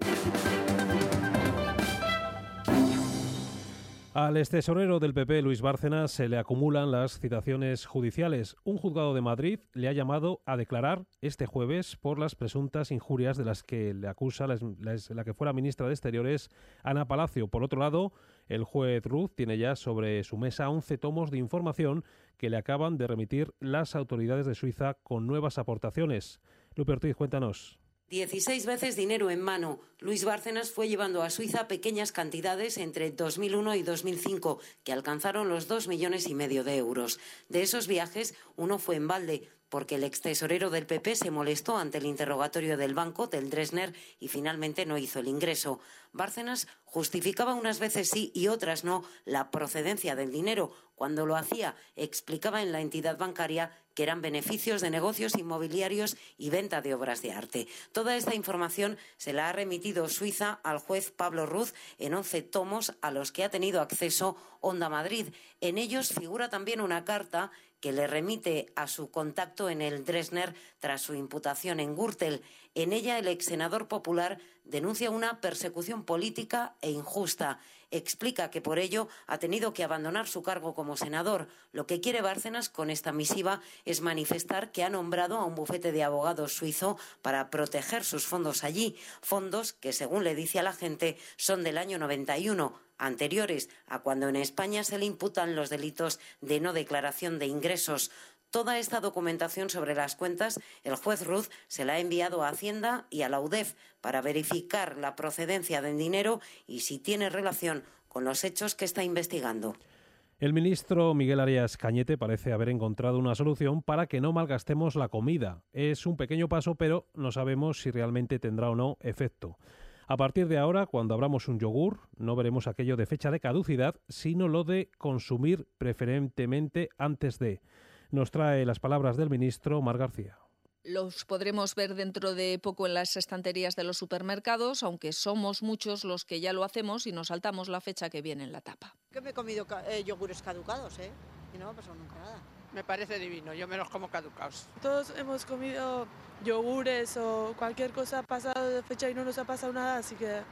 Al extesorero del P P, Luis Bárcenas, se le acumulan las citaciones judiciales. Un juzgado de Madrid le ha llamado a declarar este jueves por las presuntas injurias de las que le acusa la, la, la que fuera ministra de Exteriores, Ana Palacio. Por otro lado, el juez Ruz tiene ya sobre su mesa once tomos de información que le acaban de remitir las autoridades de Suiza con nuevas aportaciones. Lupe Ortiz, cuéntanos. dieciséis veces dinero en mano. Luis Bárcenas fue llevando a Suiza pequeñas cantidades entre dos mil uno y dos mil cinco, que alcanzaron los dos millones y medio de euros. De esos viajes, uno fue en balde, porque el extesorero del P P se molestó ante el interrogatorio del banco, del Dresdner, y finalmente no hizo el ingreso. Bárcenas justificaba unas veces sí y otras no la procedencia del dinero. Cuando lo hacía, explicaba en la entidad bancaria que eran beneficios de negocios inmobiliarios y venta de obras de arte. Toda esta información se la ha remitido Suiza al juez Pablo Ruz en once tomos a los que ha tenido acceso Onda Madrid. En ellos figura también una carta que le remite a su contacto en el Dresdner tras su imputación en Gürtel. En ella, el ex senador popular denuncia una persecución política e injusta. Explica que por ello ha tenido que abandonar su cargo como senador. Lo que quiere Bárcenas con esta misiva es manifestar que ha nombrado a un bufete de abogados suizo para proteger sus fondos allí, fondos que, según le dice a la gente, son del año noventa y uno, anteriores a cuando en España se le imputan los delitos de no declaración de ingresos. Toda esta documentación sobre las cuentas, el juez Ruz se la ha enviado a Hacienda y a la U D E F para verificar la procedencia del dinero y si tiene relación con los hechos que está investigando. El ministro Miguel Arias Cañete parece haber encontrado una solución para que no malgastemos la comida. Es un pequeño paso, pero no sabemos si realmente tendrá o no efecto. A partir de ahora, cuando abramos un yogur, no veremos aquello de fecha de caducidad, sino lo de consumir preferentemente antes de. Nos trae las palabras del ministro Mar García. Los podremos ver dentro de poco en las estanterías de los supermercados, aunque somos muchos los que ya lo hacemos y nos saltamos la fecha que viene en la tapa. Que me he comido eh, yogures caducados, ¿eh? Y no me ha pasado nunca nada. Me parece divino, yo me los como caducados. Todos hemos comido yogures o cualquier cosa pasado de fecha y no nos ha pasado nada, así que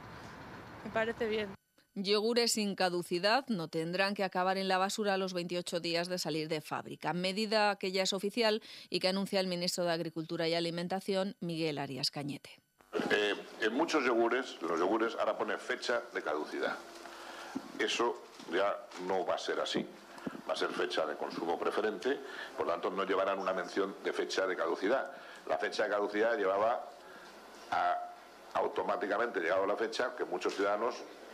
me parece bien. Yogures sin caducidad no tendrán que acabar en la basura a los veintiocho días de salir de fábrica, medida que ya es oficial y que anuncia el ministro de Agricultura y Alimentación, Miguel Arias Cañete. Eh, En muchos yogures, los yogures ahora pone fecha de caducidad. Eso ya no va a ser así. Va a ser fecha de consumo preferente, por lo tanto no llevarán una mención de fecha de caducidad. La fecha de caducidad llevaba a, automáticamente, llegado la fecha, que muchos ciudadanos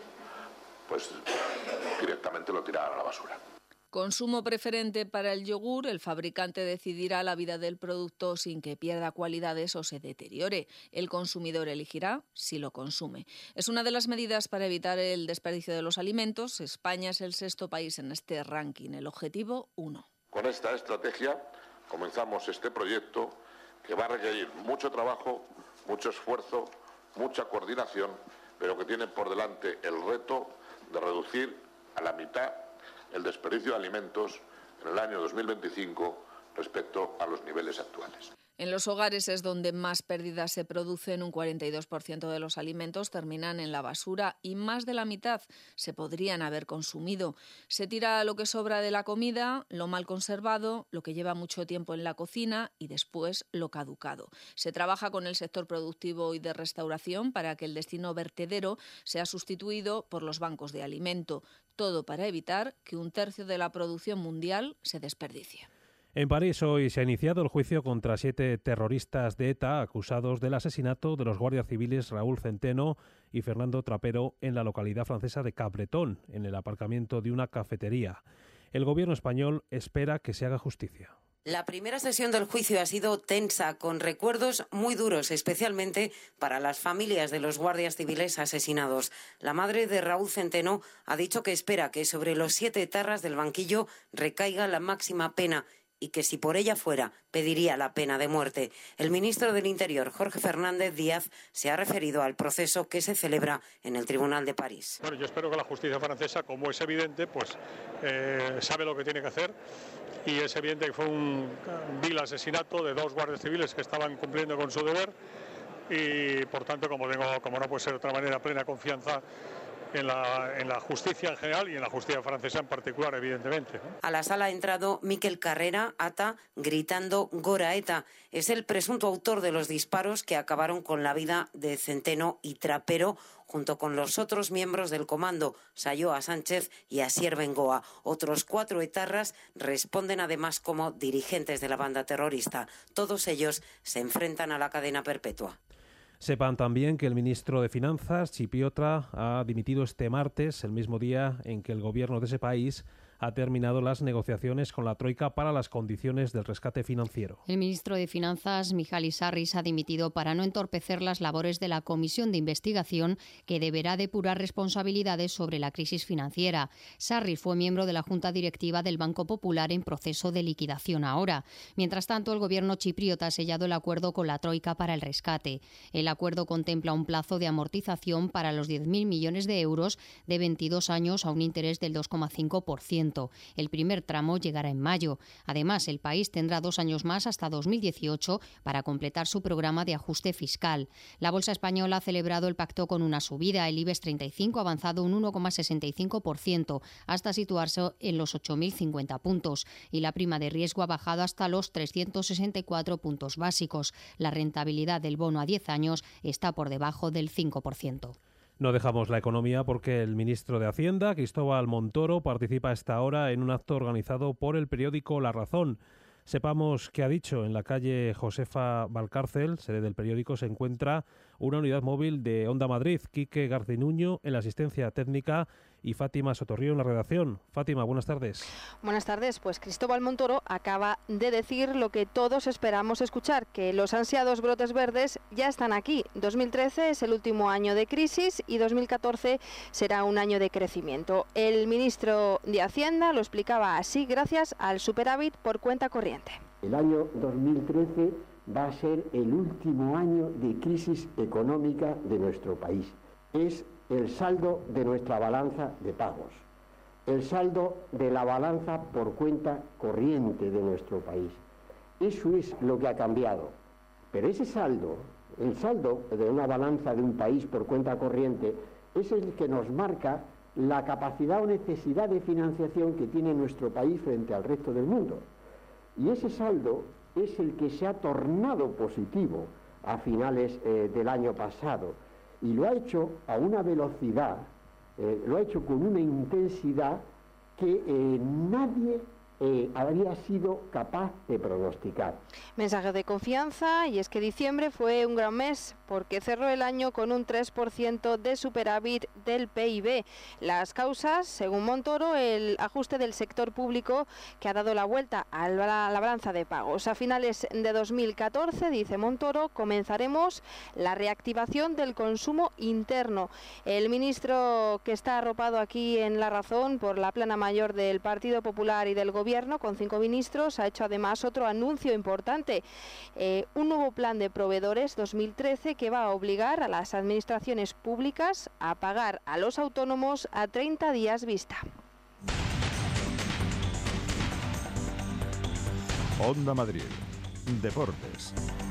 pues directamente lo tiraran a la basura. Consumo preferente para el yogur, el fabricante decidirá la vida del producto sin que pierda cualidades o se deteriore. El consumidor elegirá si lo consume. Es una de las medidas para evitar el desperdicio de los alimentos. España es el sexto país en este ranking. El objetivo, uno. Con esta estrategia comenzamos este proyecto que va a requerir mucho trabajo, mucho esfuerzo, mucha coordinación, pero que tiene por delante el reto de reducir a la mitad el desperdicio de alimentos en el año dos mil veinticinco respecto a los niveles actuales. En los hogares es donde más pérdidas se producen. Un cuarenta y dos por ciento de los alimentos terminan en la basura y más de la mitad se podrían haber consumido. Se tira lo que sobra de la comida, lo mal conservado, lo que lleva mucho tiempo en la cocina y después lo caducado. Se trabaja con el sector productivo y de restauración para que el destino vertedero sea sustituido por los bancos de alimento. Todo para evitar que un tercio de la producción mundial se desperdicie. En París hoy se ha iniciado el juicio contra siete terroristas de ETA acusados del asesinato de los guardias civiles Raúl Centeno y Fernando Trapero en la localidad francesa de Capbreton, en el aparcamiento de una cafetería. El gobierno español espera que se haga justicia. La primera sesión del juicio ha sido tensa, con recuerdos muy duros, especialmente para las familias de los guardias civiles asesinados. La madre de Raúl Centeno ha dicho que espera que sobre los siete etarras del banquillo recaiga la máxima pena y que si por ella fuera pediría la pena de muerte. El ministro del Interior, Jorge Fernández Díaz, se ha referido al proceso que se celebra en el Tribunal de París. Bueno, yo espero que la justicia francesa, como es evidente, pues eh, sabe lo que tiene que hacer, y es evidente que fue un vil asesinato de dos guardias civiles que estaban cumpliendo con su deber y, por tanto, como tengo, como no puede ser de otra manera, plena confianza En la, en la justicia en general y en la justicia francesa en particular, evidentemente. A la sala ha entrado Miquel Carrera, Ata, gritando Gora Eta. Es el presunto autor de los disparos que acabaron con la vida de Centeno y Trapero, junto con los otros miembros del comando, Sayoa Sánchez y Asier Bengoa. Otros cuatro etarras responden además como dirigentes de la banda terrorista. Todos ellos se enfrentan a la cadena perpetua. Sepan también que el ministro de Finanzas, chipriota, ha dimitido este martes, el mismo día en que el gobierno de ese país ha terminado las negociaciones con la Troika para las condiciones del rescate financiero. El ministro de Finanzas, Mijalis Sarris, ha dimitido para no entorpecer las labores de la comisión de investigación que deberá depurar responsabilidades sobre la crisis financiera. Sarris fue miembro de la Junta Directiva del Banco Popular en proceso de liquidación ahora. Mientras tanto, el gobierno chipriota ha sellado el acuerdo con la Troika para el rescate. El acuerdo contempla un plazo de amortización para los diez mil millones de euros de veintidós años a un interés del dos coma cinco por ciento. El primer tramo llegará en mayo. Además, el país tendrá dos años más hasta dos mil dieciocho para completar su programa de ajuste fiscal. La bolsa española ha celebrado el pacto con una subida. El IBEX treinta y cinco ha avanzado un uno coma sesenta y cinco por ciento hasta situarse en los ocho mil cincuenta puntos y la prima de riesgo ha bajado hasta los trescientos sesenta y cuatro puntos básicos. La rentabilidad del bono a diez años está por debajo del cinco por ciento. No dejamos la economía porque el ministro de Hacienda, Cristóbal Montoro, participa a esta hora en un acto organizado por el periódico La Razón. Sepamos qué ha dicho. En la calle Josefa Valcárcel, sede del periódico, se encuentra una unidad móvil de Onda Madrid. Quique Garcinuño en la asistencia técnica y Fátima Sotorrío en la redacción. Fátima, buenas tardes. Buenas tardes. Pues Cristóbal Montoro acaba de decir lo que todos esperamos escuchar, que los ansiados brotes verdes ya están aquí. dos mil trece es el último año de crisis y dos mil catorce será un año de crecimiento. El ministro de Hacienda lo explicaba así gracias al superávit por cuenta corriente. El año dos mil trece va a ser el último año de crisis económica de nuestro país. Es el saldo de nuestra balanza de pagos, el saldo de la balanza por cuenta corriente de nuestro país. Eso es lo que ha cambiado. Pero ese saldo, el saldo de una balanza de un país por cuenta corriente, es el que nos marca la capacidad o necesidad de financiación que tiene nuestro país frente al resto del mundo. Y ese saldo es el que se ha tornado positivo a finales eh, del año pasado. y lo ha hecho a una velocidad, eh, lo ha hecho con una intensidad que eh, nadie Eh, habría sido capaz de pronosticar. Mensaje de confianza, y es que diciembre fue un gran mes porque cerró el año con un tres por ciento de superávit del P I B. Las causas, según Montoro, el ajuste del sector público que ha dado la vuelta a la balanza de pagos. A finales de dos mil catorce, dice Montoro, comenzaremos la reactivación del consumo interno. El ministro, que está arropado aquí en La Razón por la plana mayor del Partido Popular y del Gobierno, Gobierno, con cinco ministros, ha hecho además otro anuncio importante, eh, un nuevo plan de proveedores dos mil trece que va a obligar a las administraciones públicas a pagar a los autónomos a treinta días vista. Onda Madrid, Deportes.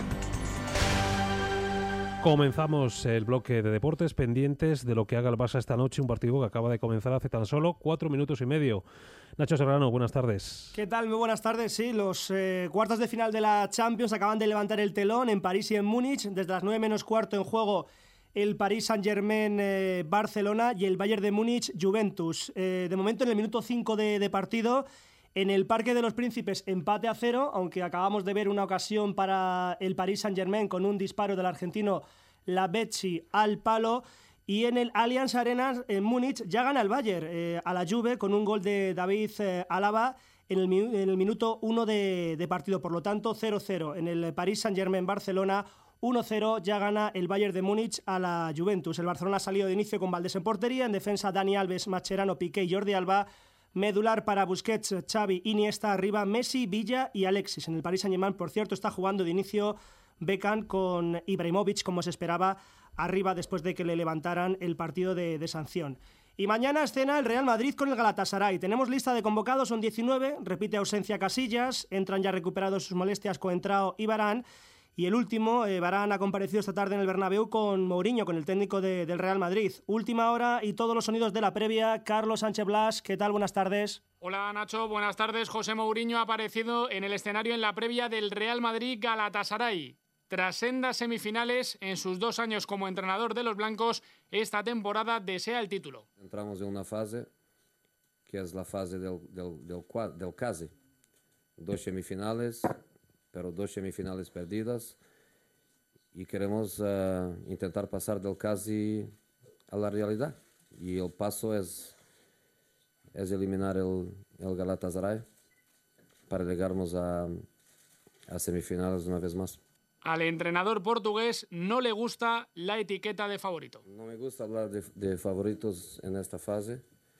Comenzamos el bloque de deportes pendientes de lo que haga el Barça esta noche, un partido que acaba de comenzar hace tan solo cuatro minutos y medio. Nacho Serrano, buenas tardes. ¿Qué tal? Muy buenas tardes. Sí, los eh, cuartos de final de la Champions acaban de levantar el telón en París y en Múnich. Desde las nueve menos cuarto en juego el Paris Saint-Germain eh, Barcelona y el Bayern de Múnich Juventus. Eh, de momento en el minuto cinco de, de partido, en el Parque de los Príncipes empate a cero, aunque acabamos de ver una ocasión para el Paris Saint-Germain con un disparo del argentino Lavezzi al palo. Y en el Allianz Arena en Múnich ya gana el Bayern eh, a la Juve con un gol de David eh, Alaba en el, en el minuto uno de, de partido. Por lo tanto, cero cero en el Paris Saint-Germain Barcelona. uno cero ya gana el Bayern de Múnich a la Juventus. El Barcelona ha salido de inicio con Valdés en portería, en defensa Dani Alves, Mascherano, Piqué y Jordi Alba. Medular para Busquets, Xavi, Iniesta, arriba Messi, Villa y Alexis. En el Paris Saint-Germain, por cierto, está jugando de inicio Beckham con Ibrahimovic, como se esperaba, arriba después de que le levantaran el partido de, de sanción. Y mañana escena el Real Madrid con el Galatasaray. Tenemos lista de convocados, son diecinueve, repite ausencia Casillas, entran ya recuperados sus molestias Coentrao y Varane. Y el último, eh, Varane ha comparecido esta tarde en el Bernabéu con Mourinho, con el técnico de, del Real Madrid. Última hora y todos los sonidos de la previa. Carlos Sánchez Blas, ¿qué tal? Buenas tardes. Hola Nacho, buenas tardes. José Mourinho ha aparecido en el escenario en la previa del Real Madrid-Galatasaray. Tras sendas semifinales en sus dos años como entrenador de los blancos, esta temporada desea el título. Entramos en una fase que es la fase del, del, del, del casi. Dos semifinales, pero dos semifinales perdidas, y queremos uh, intentar pasar del casi a la realidad. Y el paso es, es eliminar el, el Galatasaray para llegarnos a, a semifinales una vez más. Al entrenador portugués no le gusta la etiqueta de favorito. No me gusta hablar de, de favoritos en esta fase.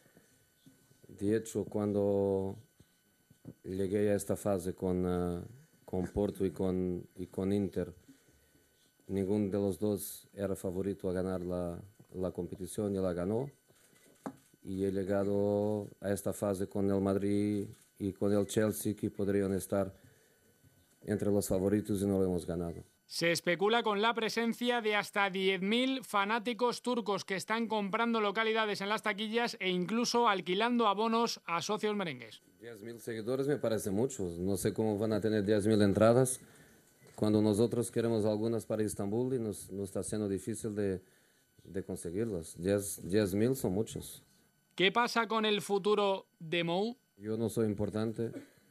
De hecho, cuando llegué a esta fase con, uh, con Porto y con, y con Inter, ninguno de los dos era favorito a ganar la, la competición y la ganó. Y he llegado a esta fase con el Madrid y con el Chelsea, que podrían estar entre los favoritos, y no lo hemos ganado. Se especula con la presencia de hasta diez mil fanáticos turcos que están comprando localidades en las taquillas e incluso alquilando abonos a socios merengues. diez mil seguidores me parece mucho. No sé cómo van a tener diez mil entradas cuando nosotros queremos algunas para Estambul y nos, nos está siendo difícil de, de conseguirlas. diez mil son muchos. ¿Qué pasa con el futuro de Mou? Yo no soy importante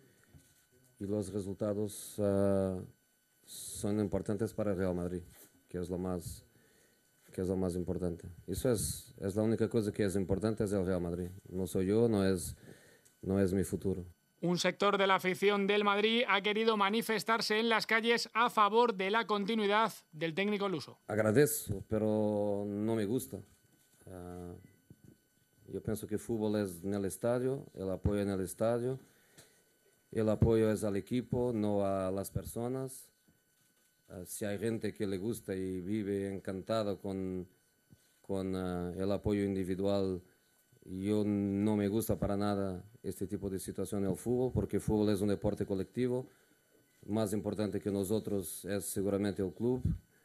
y los resultados uh, son importantes para el Real Madrid, que es lo más, que es lo más importante. Eso es, es la única cosa que es importante, es el Real Madrid. No soy yo, no es, no es mi futuro. Un sector de la afición del Madrid ha querido manifestarse en las calles a favor de la continuidad del técnico luso. Agradezco, pero no me gusta. Uh, yo pienso que el fútbol es en el estadio, el apoyo en el estadio. El apoyo es al equipo, no a las personas. Uh, si hay gente que le gusta y vive encantado con, con uh, el apoyo individual, yo no me gusta para nada este tipo de situación en el fútbol, porque el fútbol es un deporte colectivo. Más importante que nosotros es seguramente el club.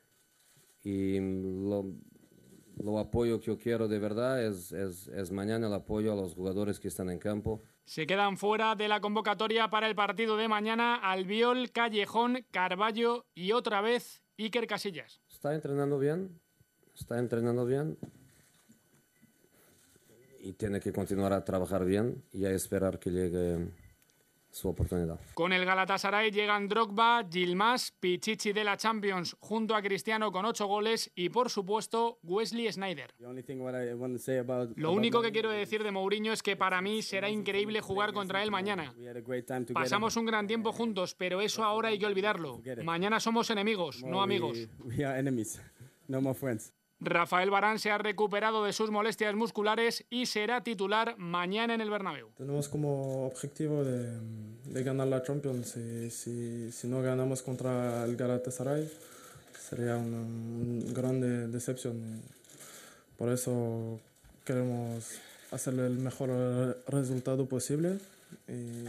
Y lo, lo apoyo que yo quiero de verdad es, es, es mañana el apoyo a los jugadores que están en campo. Se quedan fuera de la convocatoria para el partido de mañana Albiol, Callejón, Carballo y otra vez Iker Casillas. Está entrenando bien, está entrenando bien y tiene que continuar a trabajar bien y a esperar que llegue su oportunidad. Con el Galatasaray llegan Drogba, Yilmaz, Pichichi de la Champions junto a Cristiano con ocho goles y por supuesto Wesley Sneijder. Lo único que quiero decir de Mourinho es que para mí será increíble jugar contra él mañana. Pasamos un gran tiempo juntos, pero eso ahora hay que olvidarlo. Mañana somos enemigos, no amigos. Rafael Varane se ha recuperado de sus molestias musculares y será titular mañana en el Bernabéu. Tenemos como objetivo de, de ganar la Champions. Si, si, si no ganamos contra el Galatasaray, sería una, una gran decepción. Por eso queremos hacerle el mejor resultado posible y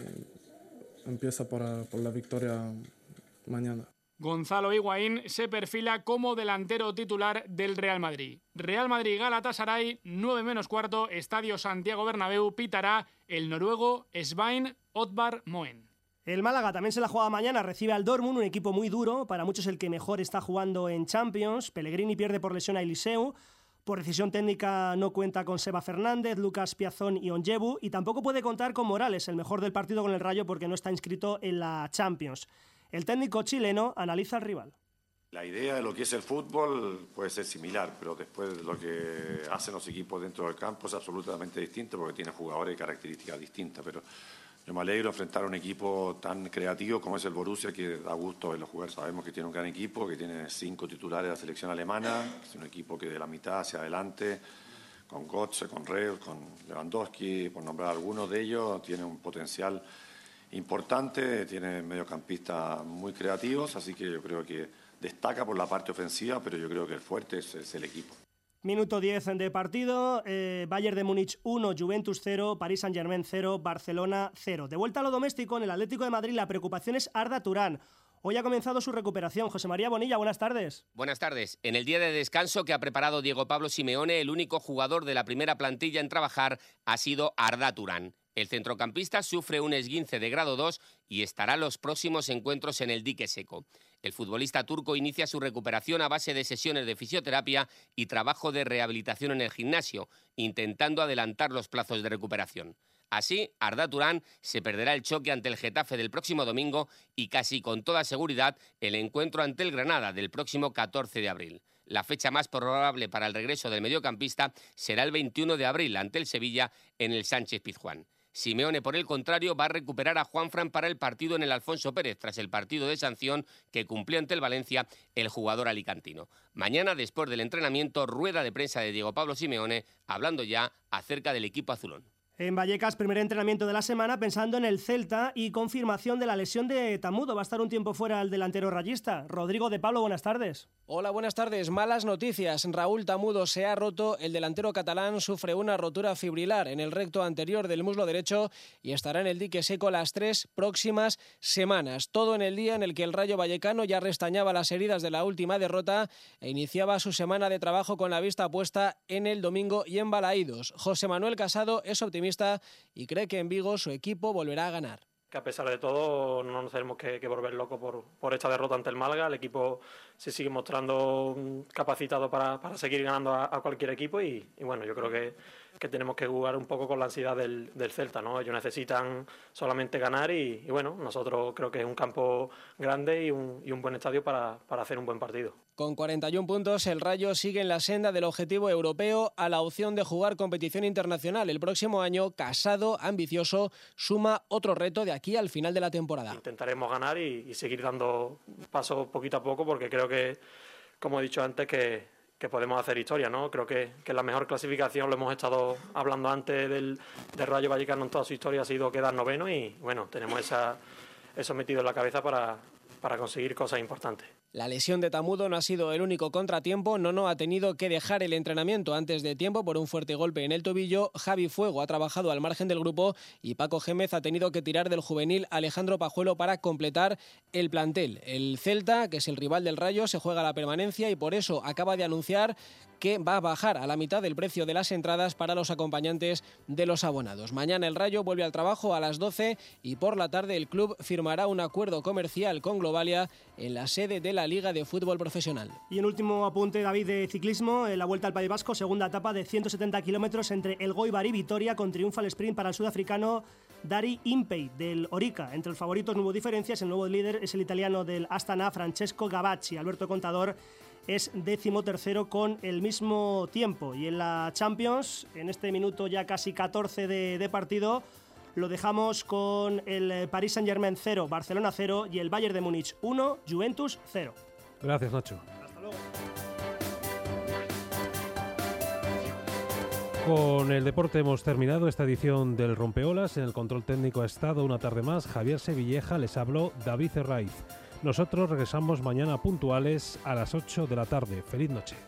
empieza por, por la victoria mañana. Gonzalo Higuaín se perfila como delantero titular del Real Madrid. Real Madrid-Galatasaray, nueve menos cuarto, Estadio Santiago Bernabéu, pitará el noruego Svein Oddvar Moen. El Málaga también se la juega mañana, recibe al Dortmund, un equipo muy duro, para muchos el que mejor está jugando en Champions. Pellegrini pierde por lesión a Eliseu. Por decisión técnica no cuenta con Seba Fernández, Lucas Piazón y Onyebu, y tampoco puede contar con Morales, el mejor del partido con el Rayo, porque no está inscrito en la Champions. El técnico chileno analiza al rival. La idea de lo que es el fútbol puede ser similar, pero después de lo que hacen los equipos dentro del campo es absolutamente distinto porque tiene jugadores y características distintas. Pero yo me alegro de enfrentar a un equipo tan creativo como es el Borussia, que da gusto verlo jugar. Sabemos que tiene un gran equipo, que tiene cinco titulares de la selección alemana, es un equipo que de la mitad hacia adelante, con Götze, con Reus, con Lewandowski, por nombrar algunos de ellos, tiene un potencial importante, tiene mediocampistas muy creativos, así que yo creo que destaca por la parte ofensiva, pero yo creo que el fuerte es, es el equipo. Minuto diez de partido, eh, Bayern de Múnich uno, Juventus cero, Paris Saint-Germain cero, Barcelona cero. De vuelta a lo doméstico, en el Atlético de Madrid la preocupación es Arda Turán. Hoy ha comenzado su recuperación. José María Bonilla, buenas tardes. Buenas tardes. En el día de descanso que ha preparado Diego Pablo Simeone, el único jugador de la primera plantilla en trabajar ha sido Arda Turán. El centrocampista sufre un esguince de grado dos y estará los próximos encuentros en el dique seco. El futbolista turco inicia su recuperación a base de sesiones de fisioterapia y trabajo de rehabilitación en el gimnasio, intentando adelantar los plazos de recuperación. Así, Arda Turán se perderá el choque ante el Getafe del próximo domingo y casi con toda seguridad el encuentro ante el Granada del próximo catorce de abril. La fecha más probable para el regreso del mediocampista será el veintiuno de abril ante el Sevilla en el Sánchez Pizjuán. Simeone, por el contrario, va a recuperar a Juanfran para el partido en el Alfonso Pérez, tras el partido de sanción que cumplió ante el Valencia el jugador alicantino. Mañana, después del entrenamiento, rueda de prensa de Diego Pablo Simeone, hablando ya acerca del equipo azulón. En Vallecas, primer entrenamiento de la semana pensando en el Celta y confirmación de la lesión de Tamudo. Va a estar un tiempo fuera el delantero rayista. Rodrigo de Pablo, buenas tardes. Hola, buenas tardes. Malas noticias. Raúl Tamudo se ha roto. El delantero catalán sufre una rotura fibrilar en el recto anterior del muslo derecho y estará en el dique seco las tres próximas semanas. Todo en el día en el que el Rayo Vallecano ya restañaba las heridas de la última derrota e iniciaba su semana de trabajo con la vista puesta en el domingo y en Balaídos. José Manuel Casado es optimista y cree que en Vigo su equipo volverá a ganar. Que a pesar de todo no nos tenemos que, que volver locos por, por esta derrota ante el Málaga. El equipo se sigue mostrando capacitado para, para seguir ganando a, a cualquier equipo y, y bueno, yo creo que, que tenemos que jugar un poco con la ansiedad del, del Celta, ¿no? Ellos necesitan solamente ganar y, y bueno, nosotros creo que es un campo grande y un, y un buen estadio para, para hacer un buen partido. Con cuarenta y un puntos, el Rayo sigue en la senda del objetivo europeo a la opción de jugar competición internacional. El próximo año, Casado, ambicioso, suma otro reto de aquí al final de la temporada. Intentaremos ganar y, y seguir dando pasos poquito a poco porque creo que, como he dicho antes, que, que podemos hacer historia, ¿no? Creo que, que la mejor clasificación, lo hemos estado hablando antes del, del Rayo Vallecano en toda su historia, ha sido quedar noveno y bueno, tenemos esa, eso metido en la cabeza para, para conseguir cosas importantes. La lesión de Tamudo no ha sido el único contratiempo. Nono ha tenido que dejar el entrenamiento antes de tiempo por un fuerte golpe en el tobillo. Javi Fuego ha trabajado al margen del grupo y Paco Gémez ha tenido que tirar del juvenil Alejandro Pajuelo para completar el plantel. El Celta, que es el rival del Rayo, se juega la permanencia y por eso acaba de anunciar que va a bajar a la mitad el precio de las entradas para los acompañantes de los abonados. Mañana el Rayo vuelve al trabajo a las doce y por la tarde el club firmará un acuerdo comercial con Globalia en la sede de la la Liga de Fútbol Profesional. Y un último apunte, David, de ciclismo, en la Vuelta al País Vasco, segunda etapa de ciento setenta kilómetros entre Elgoibar y Vitoria, con triunfo al sprint para el sudafricano Dari Impey del Orica. Entre los favoritos no hubo diferencias, el nuevo líder es el italiano del Astana, Francesco Gavacci. Alberto Contador es décimo tercero con el mismo tiempo. Y en la Champions, en este minuto ya casi catorce de, de partido, lo dejamos con el Paris Saint-Germain cero, Barcelona cero y el Bayern de Múnich uno, Juventus cero. Gracias, Nacho. Hasta luego. Con el deporte hemos terminado esta edición del Rompeolas. En el control técnico ha estado una tarde más Javier Sevilleja, les habló David Herraiz. Nosotros regresamos mañana puntuales a las ocho de la tarde. Feliz noche.